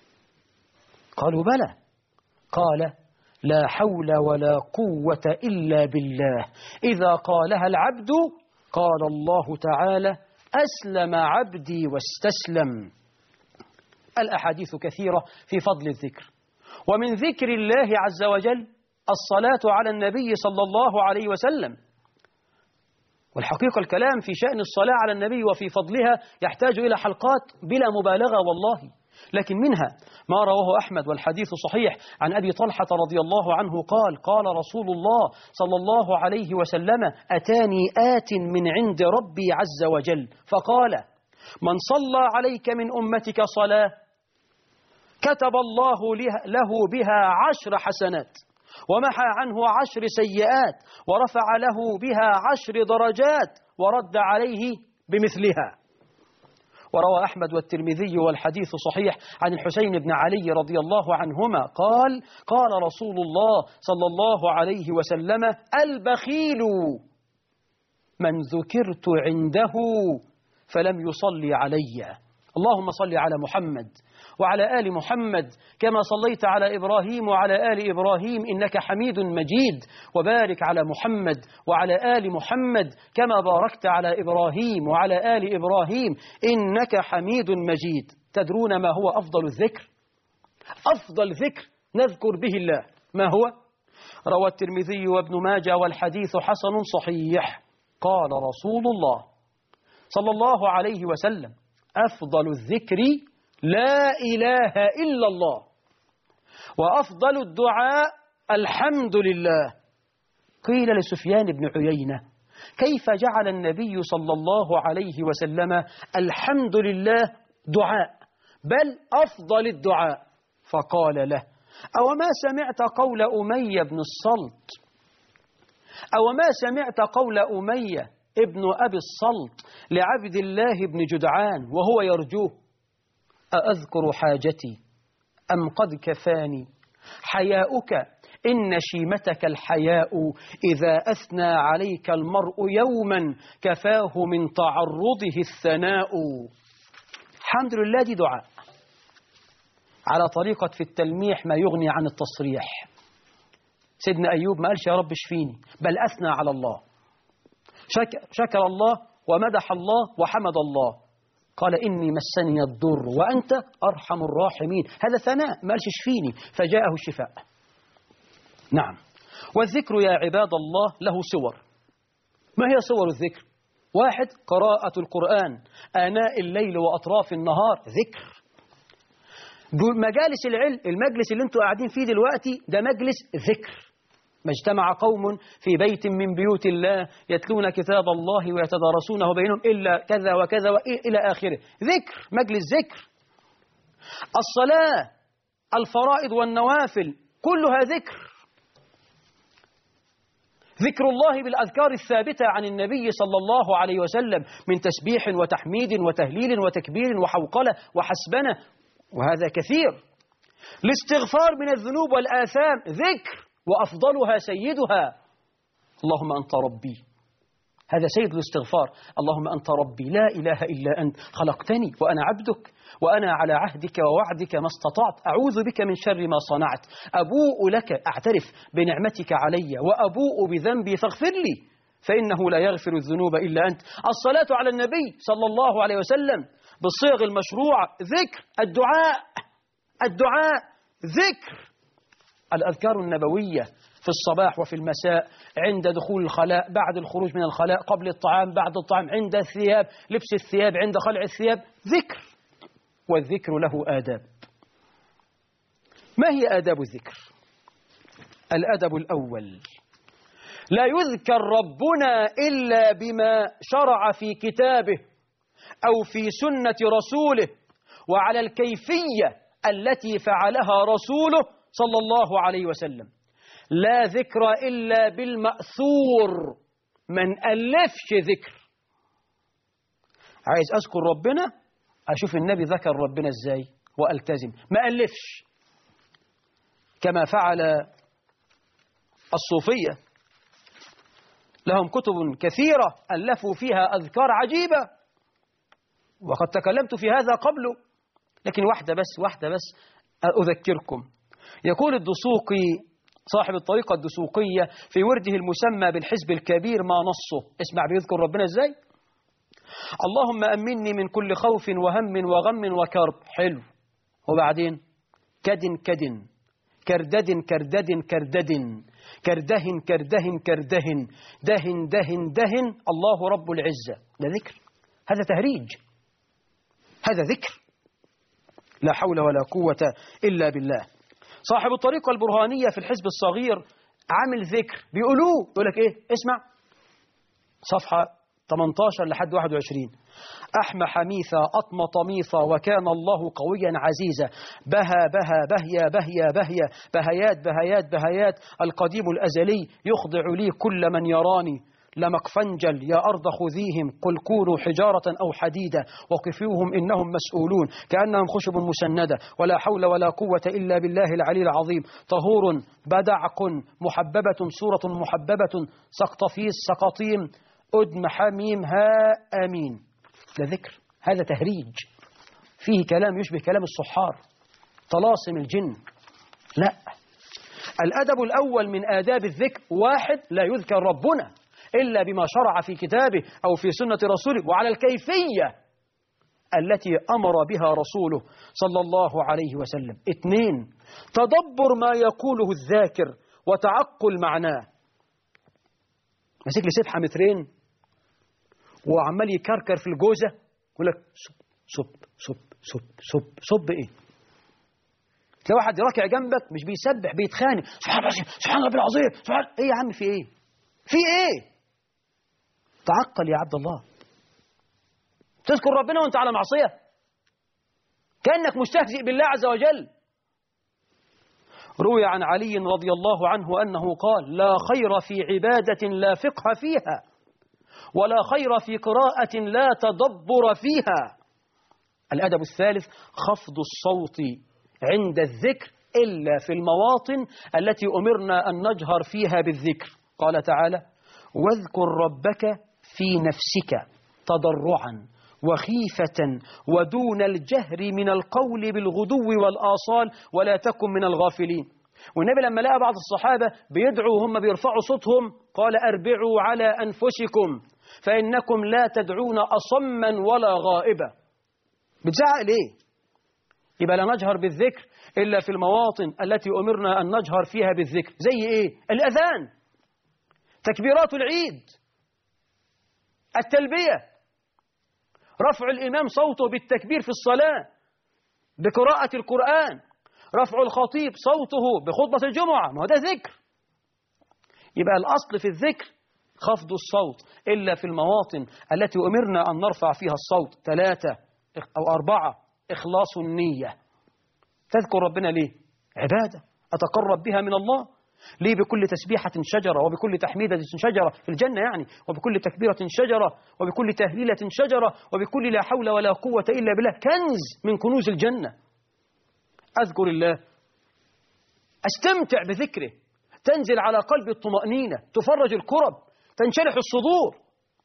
قالوا: بلى. قال: لا حول ولا قوة إلا بالله إذا قالها العبد قال الله تعالى: أسلم عبدي واستسلم. الأحاديث كثيرة في فضل الذكر، ومن ذكر الله عز وجل الصلاة على النبي صلى الله عليه وسلم. والحقيقة الكلام في شأن الصلاة على النبي وفي فضلها يحتاج إلى حلقات بلا مبالغة والله، لكن منها ما رواه أحمد والحديث صحيح عن أبي طلحة رضي الله عنه قال: قال رسول الله صلى الله عليه وسلم: أتاني آت من عند ربي عز وجل فقال: من صلى عليك من أمتك صلاة كتب الله له بها عشر حسنات ومحى عنه عشر سيئات ورفع له بها عشر درجات ورد عليه بمثلها. وروى أحمد والترمذي والحديث صحيح عن الحسين بن علي رضي الله عنهما قال: قال رسول الله صلى الله عليه وسلم: البخيل من ذكرت عنده فلم يصلي علي. اللهم صل على محمد وعلى آل محمد كما صليت على إبراهيم وعلى آل إبراهيم إنك حميد مجيد، وبارك على محمد وعلى آل محمد كما باركت على إبراهيم وعلى آل إبراهيم إنك حميد مجيد. تدرون ما هو أفضل الذكر؟ أفضل ذكر نذكر به الله ما هو؟ روى الترمذي وابن ماجه والحديث حسن صحيح. قال رسول الله صلى الله عليه وسلم: أفضل الذكر لا إله إلا الله، وأفضل الدعاء الحمد لله. قيل لسفيان بن عيينة: كيف جعل النبي صلى الله عليه وسلم الحمد لله دعاء بل أفضل الدعاء؟ فقال له: أو ما سمعت قول أمية بن الصلت أو ما سمعت قول أمية ابن أبي الصلت لعبد الله بن جدعان وهو يرجوه: أأذكر حاجتي أم قد كفاني حياؤك إن شيمتك الحياء إذا أثنى عليك المرء يوما كفاه من تعرضه الثناء. الحمد لله دي دعاء على طريقة في التلميح ما يغني عن التصريح. سيدنا أيوب ما قالش يا رب اشفيني، بل أثنى على الله، شكر, شكر الله ومدح الله وحمد الله، قال إني مسني الضر وأنت أرحم الراحمين. هذا ثناء، ما قالش اشفيني فجاءه الشفاء. نعم. والذكر يا عباد الله له صور. ما هي صور الذكر؟ واحد: قراءة القرآن آناء الليل وأطراف النهار ذكر. مجالس العلم، المجلس اللي انتوا قاعدين فيه دلوقتي ده مجلس ذكر. ما اجتمع قوم في بيت من بيوت الله يتلون كتاب الله ويتدارسونه بينهم إلا كذا وكذا إلى آخره. ذكر، مجلس ذكر. الصلاة، الفرائض والنوافل كلها ذكر. ذكر الله بالأذكار الثابتة عن النبي صلى الله عليه وسلم من تسبيح وتحميد وتهليل وتكبير وحوقلة وحسبنة، وهذا كثير. الاستغفار من الذنوب والآثام ذكر، وأفضلها سيدها اللهم أنت ربي. هذا سيد الاستغفار. اللهم أنت ربي لا إله إلا أنت خلقتني وأنا عبدك وأنا على عهدك ووعدك ما استطعت أعوذ بك من شر ما صنعت أبوء لك، أعترف بنعمتك علي وأبوء بذنبي فاغفر لي فإنه لا يغفر الذنوب إلا أنت. الصلاة على النبي صلى الله عليه وسلم بالصيغ المشروعة ذكر. الدعاء الدعاء ذكر. الأذكار النبوية في الصباح وفي المساء، عند دخول الخلاء، بعد الخروج من الخلاء، قبل الطعام، بعد الطعام، عند الثياب، لبس الثياب، عند خلع الثياب، ذكر. والذكر له آداب. ما هي آداب الذكر؟ الأدب الأول: لا يذكر ربنا إلا بما شرع في كتابه أو في سنة رسوله وعلى الكيفية التي فعلها رسوله صلى الله عليه وسلم. لا ذكر إلا بالمأثور، من ألفش ذكر. عايز أذكر ربنا أشوف النبي ذكر ربنا إزاي وألتزم، ما ألفش كما فعل الصوفية. لهم كتب كثيرة ألفوا فيها أذكار عجيبة، وقد تكلمت في هذا قبل، لكن واحدة بس واحدة بس أذكركم. يقول الدسوقي صاحب الطريقة الدسوقية في ورده المسمى بالحزب الكبير ما نصه، اسمع بيذكر ربنا إزاي: اللهم أمني من كل خوف وهم وغم وكرب. حلو. وبعدين كد كد كردد كردد كردد كرده كرده كرده دهن دهن دهن الله رب العزة. ده ذكر، هذا تهريج، هذا ذكر. لا حول ولا قوة إلا بالله. صاحب الطريقة البرهانية في الحزب الصغير عامل ذكر بيقولوه، يقول لك إيه؟ اسمع صفحة ثمانية عشر لحد واحد وعشرين: أحمى حميثة أطمى طميثة وكان الله قويا عزيزا بها بها بهيا بهيا بهيا بهيات بهيات بهيات القديم الأزلي يخضع لي كل من يراني لمقفنجل يا أرض خذيهم قل كونوا حجارة أو حديدة وقفوهم إنهم مسؤولون كأنهم خشب مسندة ولا حول ولا قوة إلا بالله العلي العظيم طهور بدعق محببة صورة محببة سقطفيس سقطيم أدم حميم ها آمين. ده ذكر، هذا تهريج فيه كلام يشبه كلام الصحار، طلاسم الجن. لا، الأدب الأول من آداب الذكر: واحد، لا يذكر ربنا إلا بما شرع في كتابه أو في سنة رسوله وعلى الكيفية التي أمر بها رسوله صلى الله عليه وسلم. اثنين، تدبر ما يقوله الذاكر وتعقل معناه. مسك لي سبحة مترين وعمال يكركر في الجوزة يقول لك صب صب صب صب صب صب ايه؟ تلاقي واحد راكع جنبك مش بيسبح بيتخانق سبحان الله سبحان الله العظيم سبحان ايه يا عم في ايه؟ في ايه؟ تعقل يا عبد الله. تذكر ربنا وانت على معصية كأنك مستهزئ بالله عز وجل. روي عن علي رضي الله عنه أنه قال: لا خير في عبادة لا فقه فيها ولا خير في قراءة لا تدبر فيها. الأدب الثالث: خفض الصوت عند الذكر إلا في المواطن التي أمرنا أن نجهر فيها بالذكر. قال تعالى: واذكر ربك في نفسك تضرعا وخيفة ودون الجهر من القول بالغدو والآصال ولا تكن من الغافلين. والنبي لما لقى بعض الصحابة بيدعوا وهم بيرفعوا صوتهم قال: أربعوا على أنفسكم فإنكم لا تدعون أصما ولا غائبا. بتزعق ليه؟ يبقى لا نجهر بالذكر إلا في المواطن التي أمرنا أن نجهر فيها بالذكر. زي إيه؟ الأذان، تكبيرات العيد، التلبية، رفع الإمام صوته بالتكبير في الصلاة، بقراءة القرآن، رفع الخطيب صوته بخطبة الجمعة، ما هو ده ذكر. يبقى الأصل في الذكر خفض الصوت إلا في المواطن التي أمرنا أن نرفع فيها الصوت. ثلاثة أو أربعة: إخلاص النية. تذكر ربنا ليه؟ عبادة أتقرب بها من الله. ليه؟ بكل تسبيحة شجرة وبكل تحميدة شجرة في الجنة يعني، وبكل تكبيرة شجرة وبكل تهليلة شجرة وبكل لا حول ولا قوة إلا بالله كنز من كنوز الجنة. أذكر الله، أستمتع بذكره، تنزل على قلبي الطمأنينة، تفرج الكرب، تنشرح الصدور.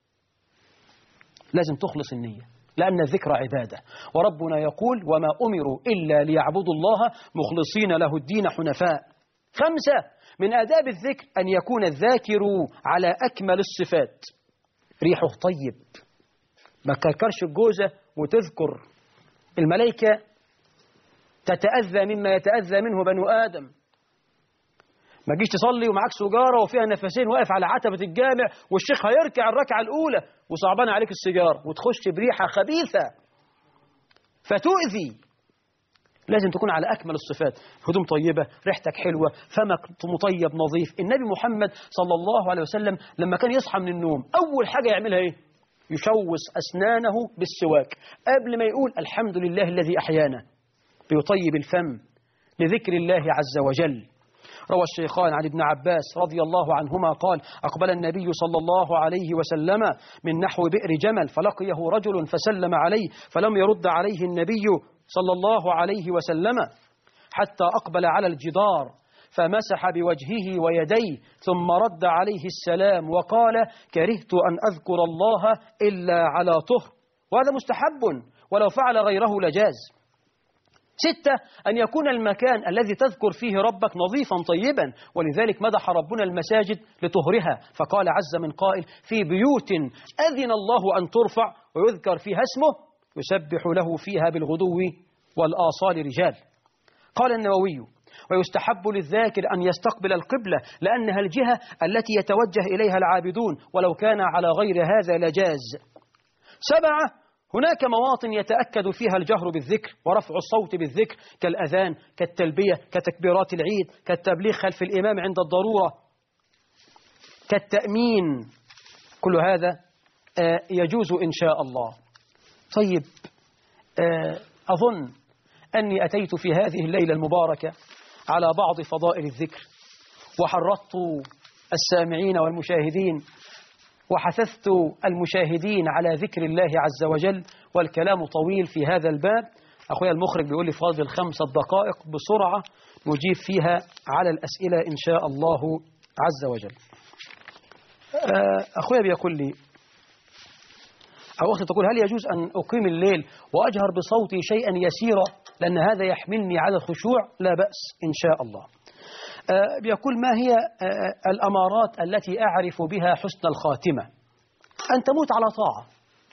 لازم تخلص النية لأن الذكر عبادة، وربنا يقول: وما أمروا إلا ليعبدوا الله مخلصين له الدين حنفاء. خمسة من آداب الذكر أن يكون الذاكر على أكمل الصفات. ريحه طيب، ما تكركرش الجوزة وتذكر. الملائكة تتأذى مما يتأذى منه بنو آدم. ما تجيش تصلي ومعاك سجارة وفيها نفسين واقف على عتبة الجامع والشيخ هيركع الركعة الأولى وصعبان عليك السيجارة وتخش بريحة خبيثة فتؤذي. لازم تكون على أكمل الصفات، هدوم طيبة، ريحتك حلوة، فمك مطيب نظيف. النبي محمد صلى الله عليه وسلم لما كان يصحى من النوم أول حاجة يعملها إيه؟ يشوص أسنانه بالسواك قبل ما يقول الحمد لله الذي أحيانا، بيطيب الفم لذكر الله عز وجل. روى الشيخان عن ابن عباس رضي الله عنهما قال: أقبل النبي صلى الله عليه وسلم من نحو بئر جمل فلقيه رجل فسلم عليه فلم يرد عليه النبي صلى الله عليه وسلم حتى أقبل على الجدار فمسح بوجهه ويديه ثم رد عليه السلام وقال: كرهت أن أذكر الله إلا على طهر، وهذا مستحب ولو فعل غيره لجاز. ستة، أن يكون المكان الذي تذكر فيه ربك نظيفا طيبا، ولذلك مدح ربنا المساجد لطهرها فقال عز من قائل: في بيوت أذن الله أن ترفع ويذكر فيها اسمه يسبح له فيها بالغدو والآصال رجال. قال النووي: ويستحب للذاكر أن يستقبل القبلة لأنها الجهة التي يتوجه إليها العابدون، ولو كان على غير هذا لجاز. سبعة، هناك مواطن يتأكد فيها الجهر بالذكر ورفع الصوت بالذكر كالأذان، كالتلبية، كتكبيرات العيد، كالتبليغ خلف الإمام عند الضرورة، كالتأمين، كل هذا يجوز إن شاء الله. طيب، أظن أني أتيت في هذه الليلة المباركة على بعض فضائل الذكر، وحرضت السامعين والمشاهدين وحثثت المشاهدين على ذكر الله عز وجل، والكلام طويل في هذا الباب. أخويا المخرج بيقول لي فاضل خمسة دقائق بسرعة نجيب فيها على الأسئلة إن شاء الله عز وجل. أخويا بيقول لي أو أختي تقول: هل يجوز أن أقيم الليل وأجهر بصوتي شيئا يسيرا لأن هذا يحملني على الخشوع؟ لا بأس إن شاء الله. أه بيقول: ما هي أه الأمارات التي أعرف بها حسن الخاتمة؟ أن تموت على طاعة،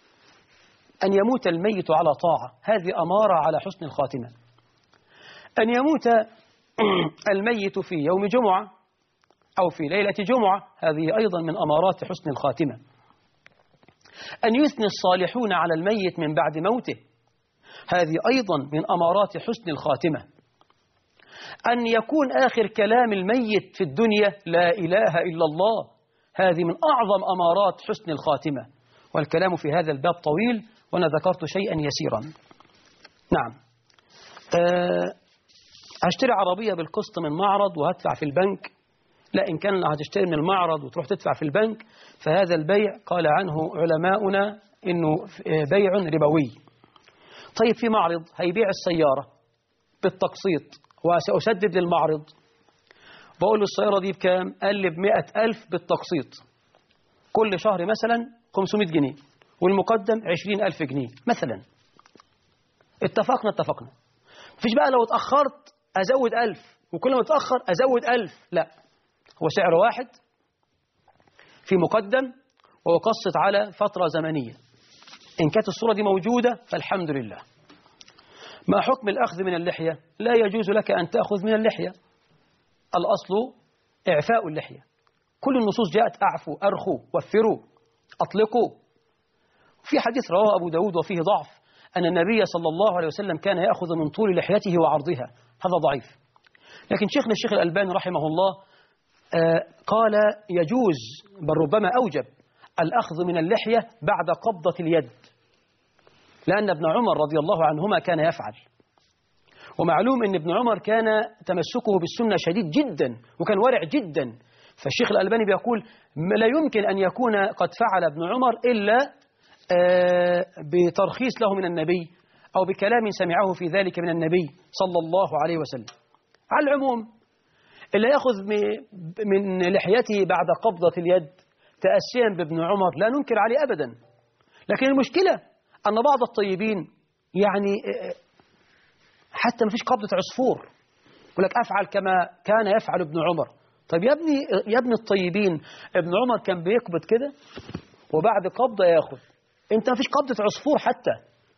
أن يموت الميت على طاعة، هذه أمارة على حسن الخاتمة. أن يموت الميت في يوم جمعة أو في ليلة جمعة، هذه أيضا من أمارات حسن الخاتمة. أن يثني الصالحون على الميت من بعد موته، هذه أيضا من أمارات حسن الخاتمة. أن يكون آخر كلام الميت في الدنيا لا إله إلا الله، هذه من أعظم أمارات حسن الخاتمة. والكلام في هذا الباب طويل وأنا ذكرت شيئا يسيرا. نعم، أه هشتري عربية بالقسط من معرض وهدفع في البنك. لا، إن كان هتشتري من المعرض وتروح تدفع في البنك فهذا البيع قال عنه علماؤنا إنه بيع ربوي. طيب، في معرض هيبيع السيارة بالتقسيط وسأسدد للمعرض، بقول له السيارة دي بكام؟ قال لي بمئة ألف بالتقسيط، كل شهر مثلا خمسمائة جنيه، والمقدم عشرين ألف جنيه مثلا. اتفقنا اتفقنا مفيش بقى لو اتأخرت أزود ألف وكل ما اتأخر أزود ألف، لا، هو سعر واحد في مقدم وقسط على فترة زمنية. إن كانت الصورة دي موجودة فالحمد لله. ما حكم الأخذ من اللحية؟ لا يجوز لك أن تأخذ من اللحية، الأصل إعفاء اللحية. كل النصوص جاءت أعفوا، أرخوا، وفروا، أطلقوا. في حديث رواه أبو داود وفيه ضعف أن النبي صلى الله عليه وسلم كان يأخذ من طول لحيته وعرضها، هذا ضعيف. لكن شيخنا الشيخ الألباني رحمه الله آه قال يجوز، بل ربما أوجب الأخذ من اللحية بعد قبضة اليد، لأن ابن عمر رضي الله عنهما كان يفعل. ومعلوم أن ابن عمر كان تمسكه بالسنة شديد جدا وكان ورع جدا، فالشيخ الألباني بيقول لا يمكن أن يكون قد فعل ابن عمر إلا آه بترخيص له من النبي أو بكلام سمعه في ذلك من النبي صلى الله عليه وسلم. على العموم، اللي يأخذ من لحيته بعد قبضة اليد تأسيا بابن عمر لا ننكر عليه أبدا، لكن المشكلة أن بعض الطيبين يعني حتى ما فيش قبضة عصفور يقول لك أفعل كما كان يفعل ابن عمر. طيب يا ابني يا ابن الطيبين، ابن عمر كان بيقبض كده وبعد قبضة ياخذ، انت ما فيش قبضة عصفور حتى.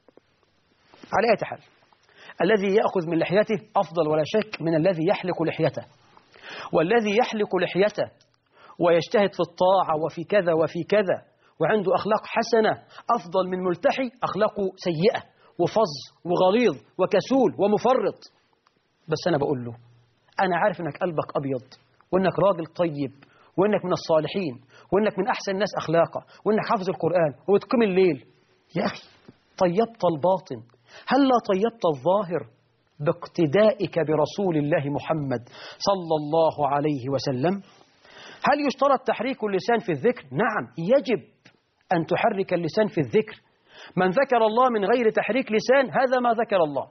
على أي حال، الذي يأخذ من لحيته أفضل ولا شك من الذي يحلق لحيته، والذي يحلق لحيته ويجتهد في الطاعة وفي كذا وفي كذا وعنده أخلاق حسنة أفضل من ملتحي أخلاقه سيئة وفظ وغليظ وكسول ومفرط. بس أنا بقول له أنا عارف إنك قلبك أبيض، وإنك راجل طيب، وإنك من الصالحين، وإنك من أحسن الناس أخلاقا، وإنك حافظ القرآن وتقيم الليل. يا أخي طيبت الباطن، هل لا طيبت الظاهر باقتدائك برسول الله محمد صلى الله عليه وسلم؟ هل يشترط تحريك اللسان في الذكر؟ نعم، يجب أن تحرك اللسان في الذكر. من ذكر الله من غير تحريك لسان هذا ما ذكر الله،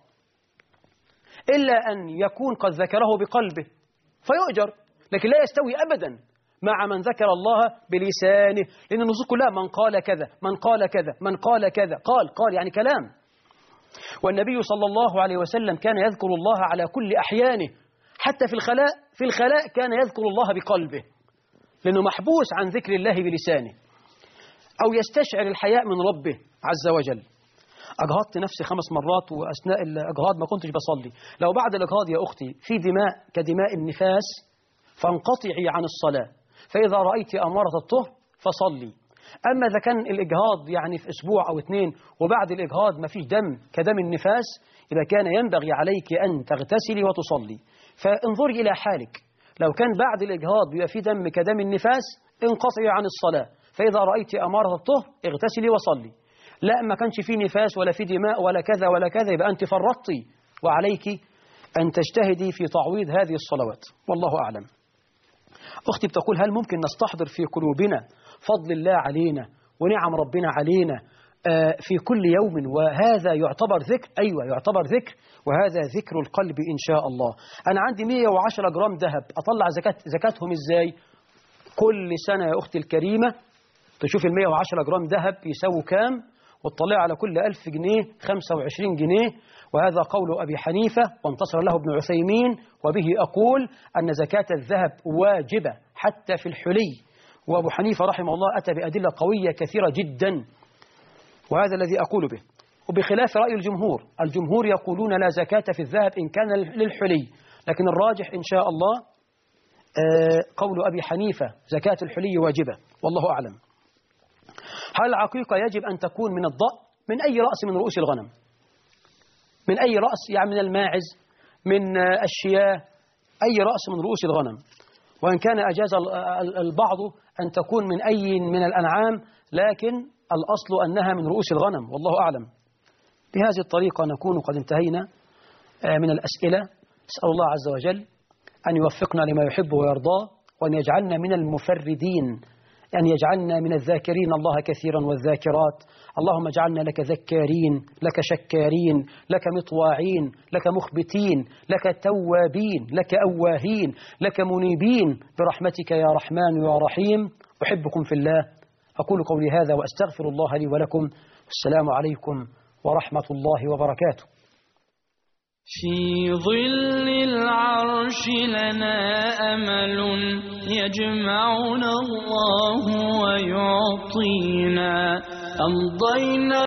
إلا أن يكون قد ذكره بقلبه فيؤجر، لكن لا يستوي أبدا مع من ذكر الله بلسانه، لأن النصوص كلها من قال كذا من قال كذا من قال كذا، قال قال يعني كلام. والنبي صلى الله عليه وسلم كان يذكر الله على كل أحيانه، حتى في الخلاء في الخلاء كان يذكر الله بقلبه، لأنه محبوس عن ذكر الله بلسانه، أو يستشعر الحياء من ربه عز وجل. أجهضت نفسي خمس مرات، وأثناء الأجهاض ما كنتش بصلي. لو بعد الأجهاض يا أختي في دماء كدماء النفاس فانقطعي عن الصلاة، فإذا رأيت أمارة الطهر فصلي. أما إذا كان الإجهاض يعني في أسبوع أو اثنين وبعد الإجهاض ما فيش دم كدم النفاس، إذا كان ينبغي عليك أن تغتسلي وتصلي. فانظري إلى حالك، لو كان بعد الإجهاض بيبقى في دم كدم النفاس انقطعي عن الصلاة، فإذا رأيت أمارة الطهر اغتسلي وصلي. لا ما كانش فيه نفاس ولا فيه دماء ولا كذا ولا كذا، يبقى أنت فرطتي، وعليك أن تجتهدي في تعويض هذه الصلوات، والله أعلم. أختي بتقول هل ممكن نستحضر في قلوبنا فضل الله علينا ونعم ربنا علينا في كل يوم، وهذا يعتبر ذكر؟ أيوة يعتبر ذكر، وهذا ذكر القلب إن شاء الله. أنا عندي مئة وعشرة جرام ذهب، أطلع زكاة زكاتهم إزاي؟ كل سنة يا أختي الكريمة تشوف ال مئة وعشرة جرام ذهب يساووا كام، وتطلع على كل ألف جنيه خمسة وعشرين جنيه. وهذا قول أبي حنيفة وانتصر له ابن عثيمين، وبه أقول أن زكاة الذهب واجبة حتى في الحلي. وأبو حنيفة رحمه الله أتى بأدلة قوية كثيرة جدا، وهذا الذي أقول به. وبخلاف رأي الجمهور، الجمهور يقولون لا زكاة في الذهب إن كان للحلي، لكن الراجح إن شاء الله قول أبي حنيفة زكاة الحلي واجبة، والله أعلم. هل العقيقة يجب أن تكون من الضأن؟ من أي رأس من رؤوس الغنم، من أي رأس، يعني من الماعز، من الشياه، أي رأس من رؤوس الغنم. وإن كان أجاز البعض أن تكون من أي من الأنعام، لكن الأصل أنها من رؤوس الغنم، والله أعلم. بهذه الطريقة نكون قد انتهينا من الأسئلة. أسأل الله عز وجل أن يوفقنا لما يحب ويرضاه، وأن يجعلنا من المفردين، أن يجعلنا من الذاكرين الله كثيرا والذاكرات. اللهم اجعلنا لك ذكارين، لك شكارين، لك مطواعين، لك مخبتين، لك توابين، لك أواهين، لك منيبين برحمتك يا رحمن يا رحيم. أحبكم في الله. أقول قولي هذا وأستغفر الله لي ولكم. السلام عليكم ورحمة الله وبركاته. في ظل العرش لنا أمل يجمعنا الله ويعطينا أمضينا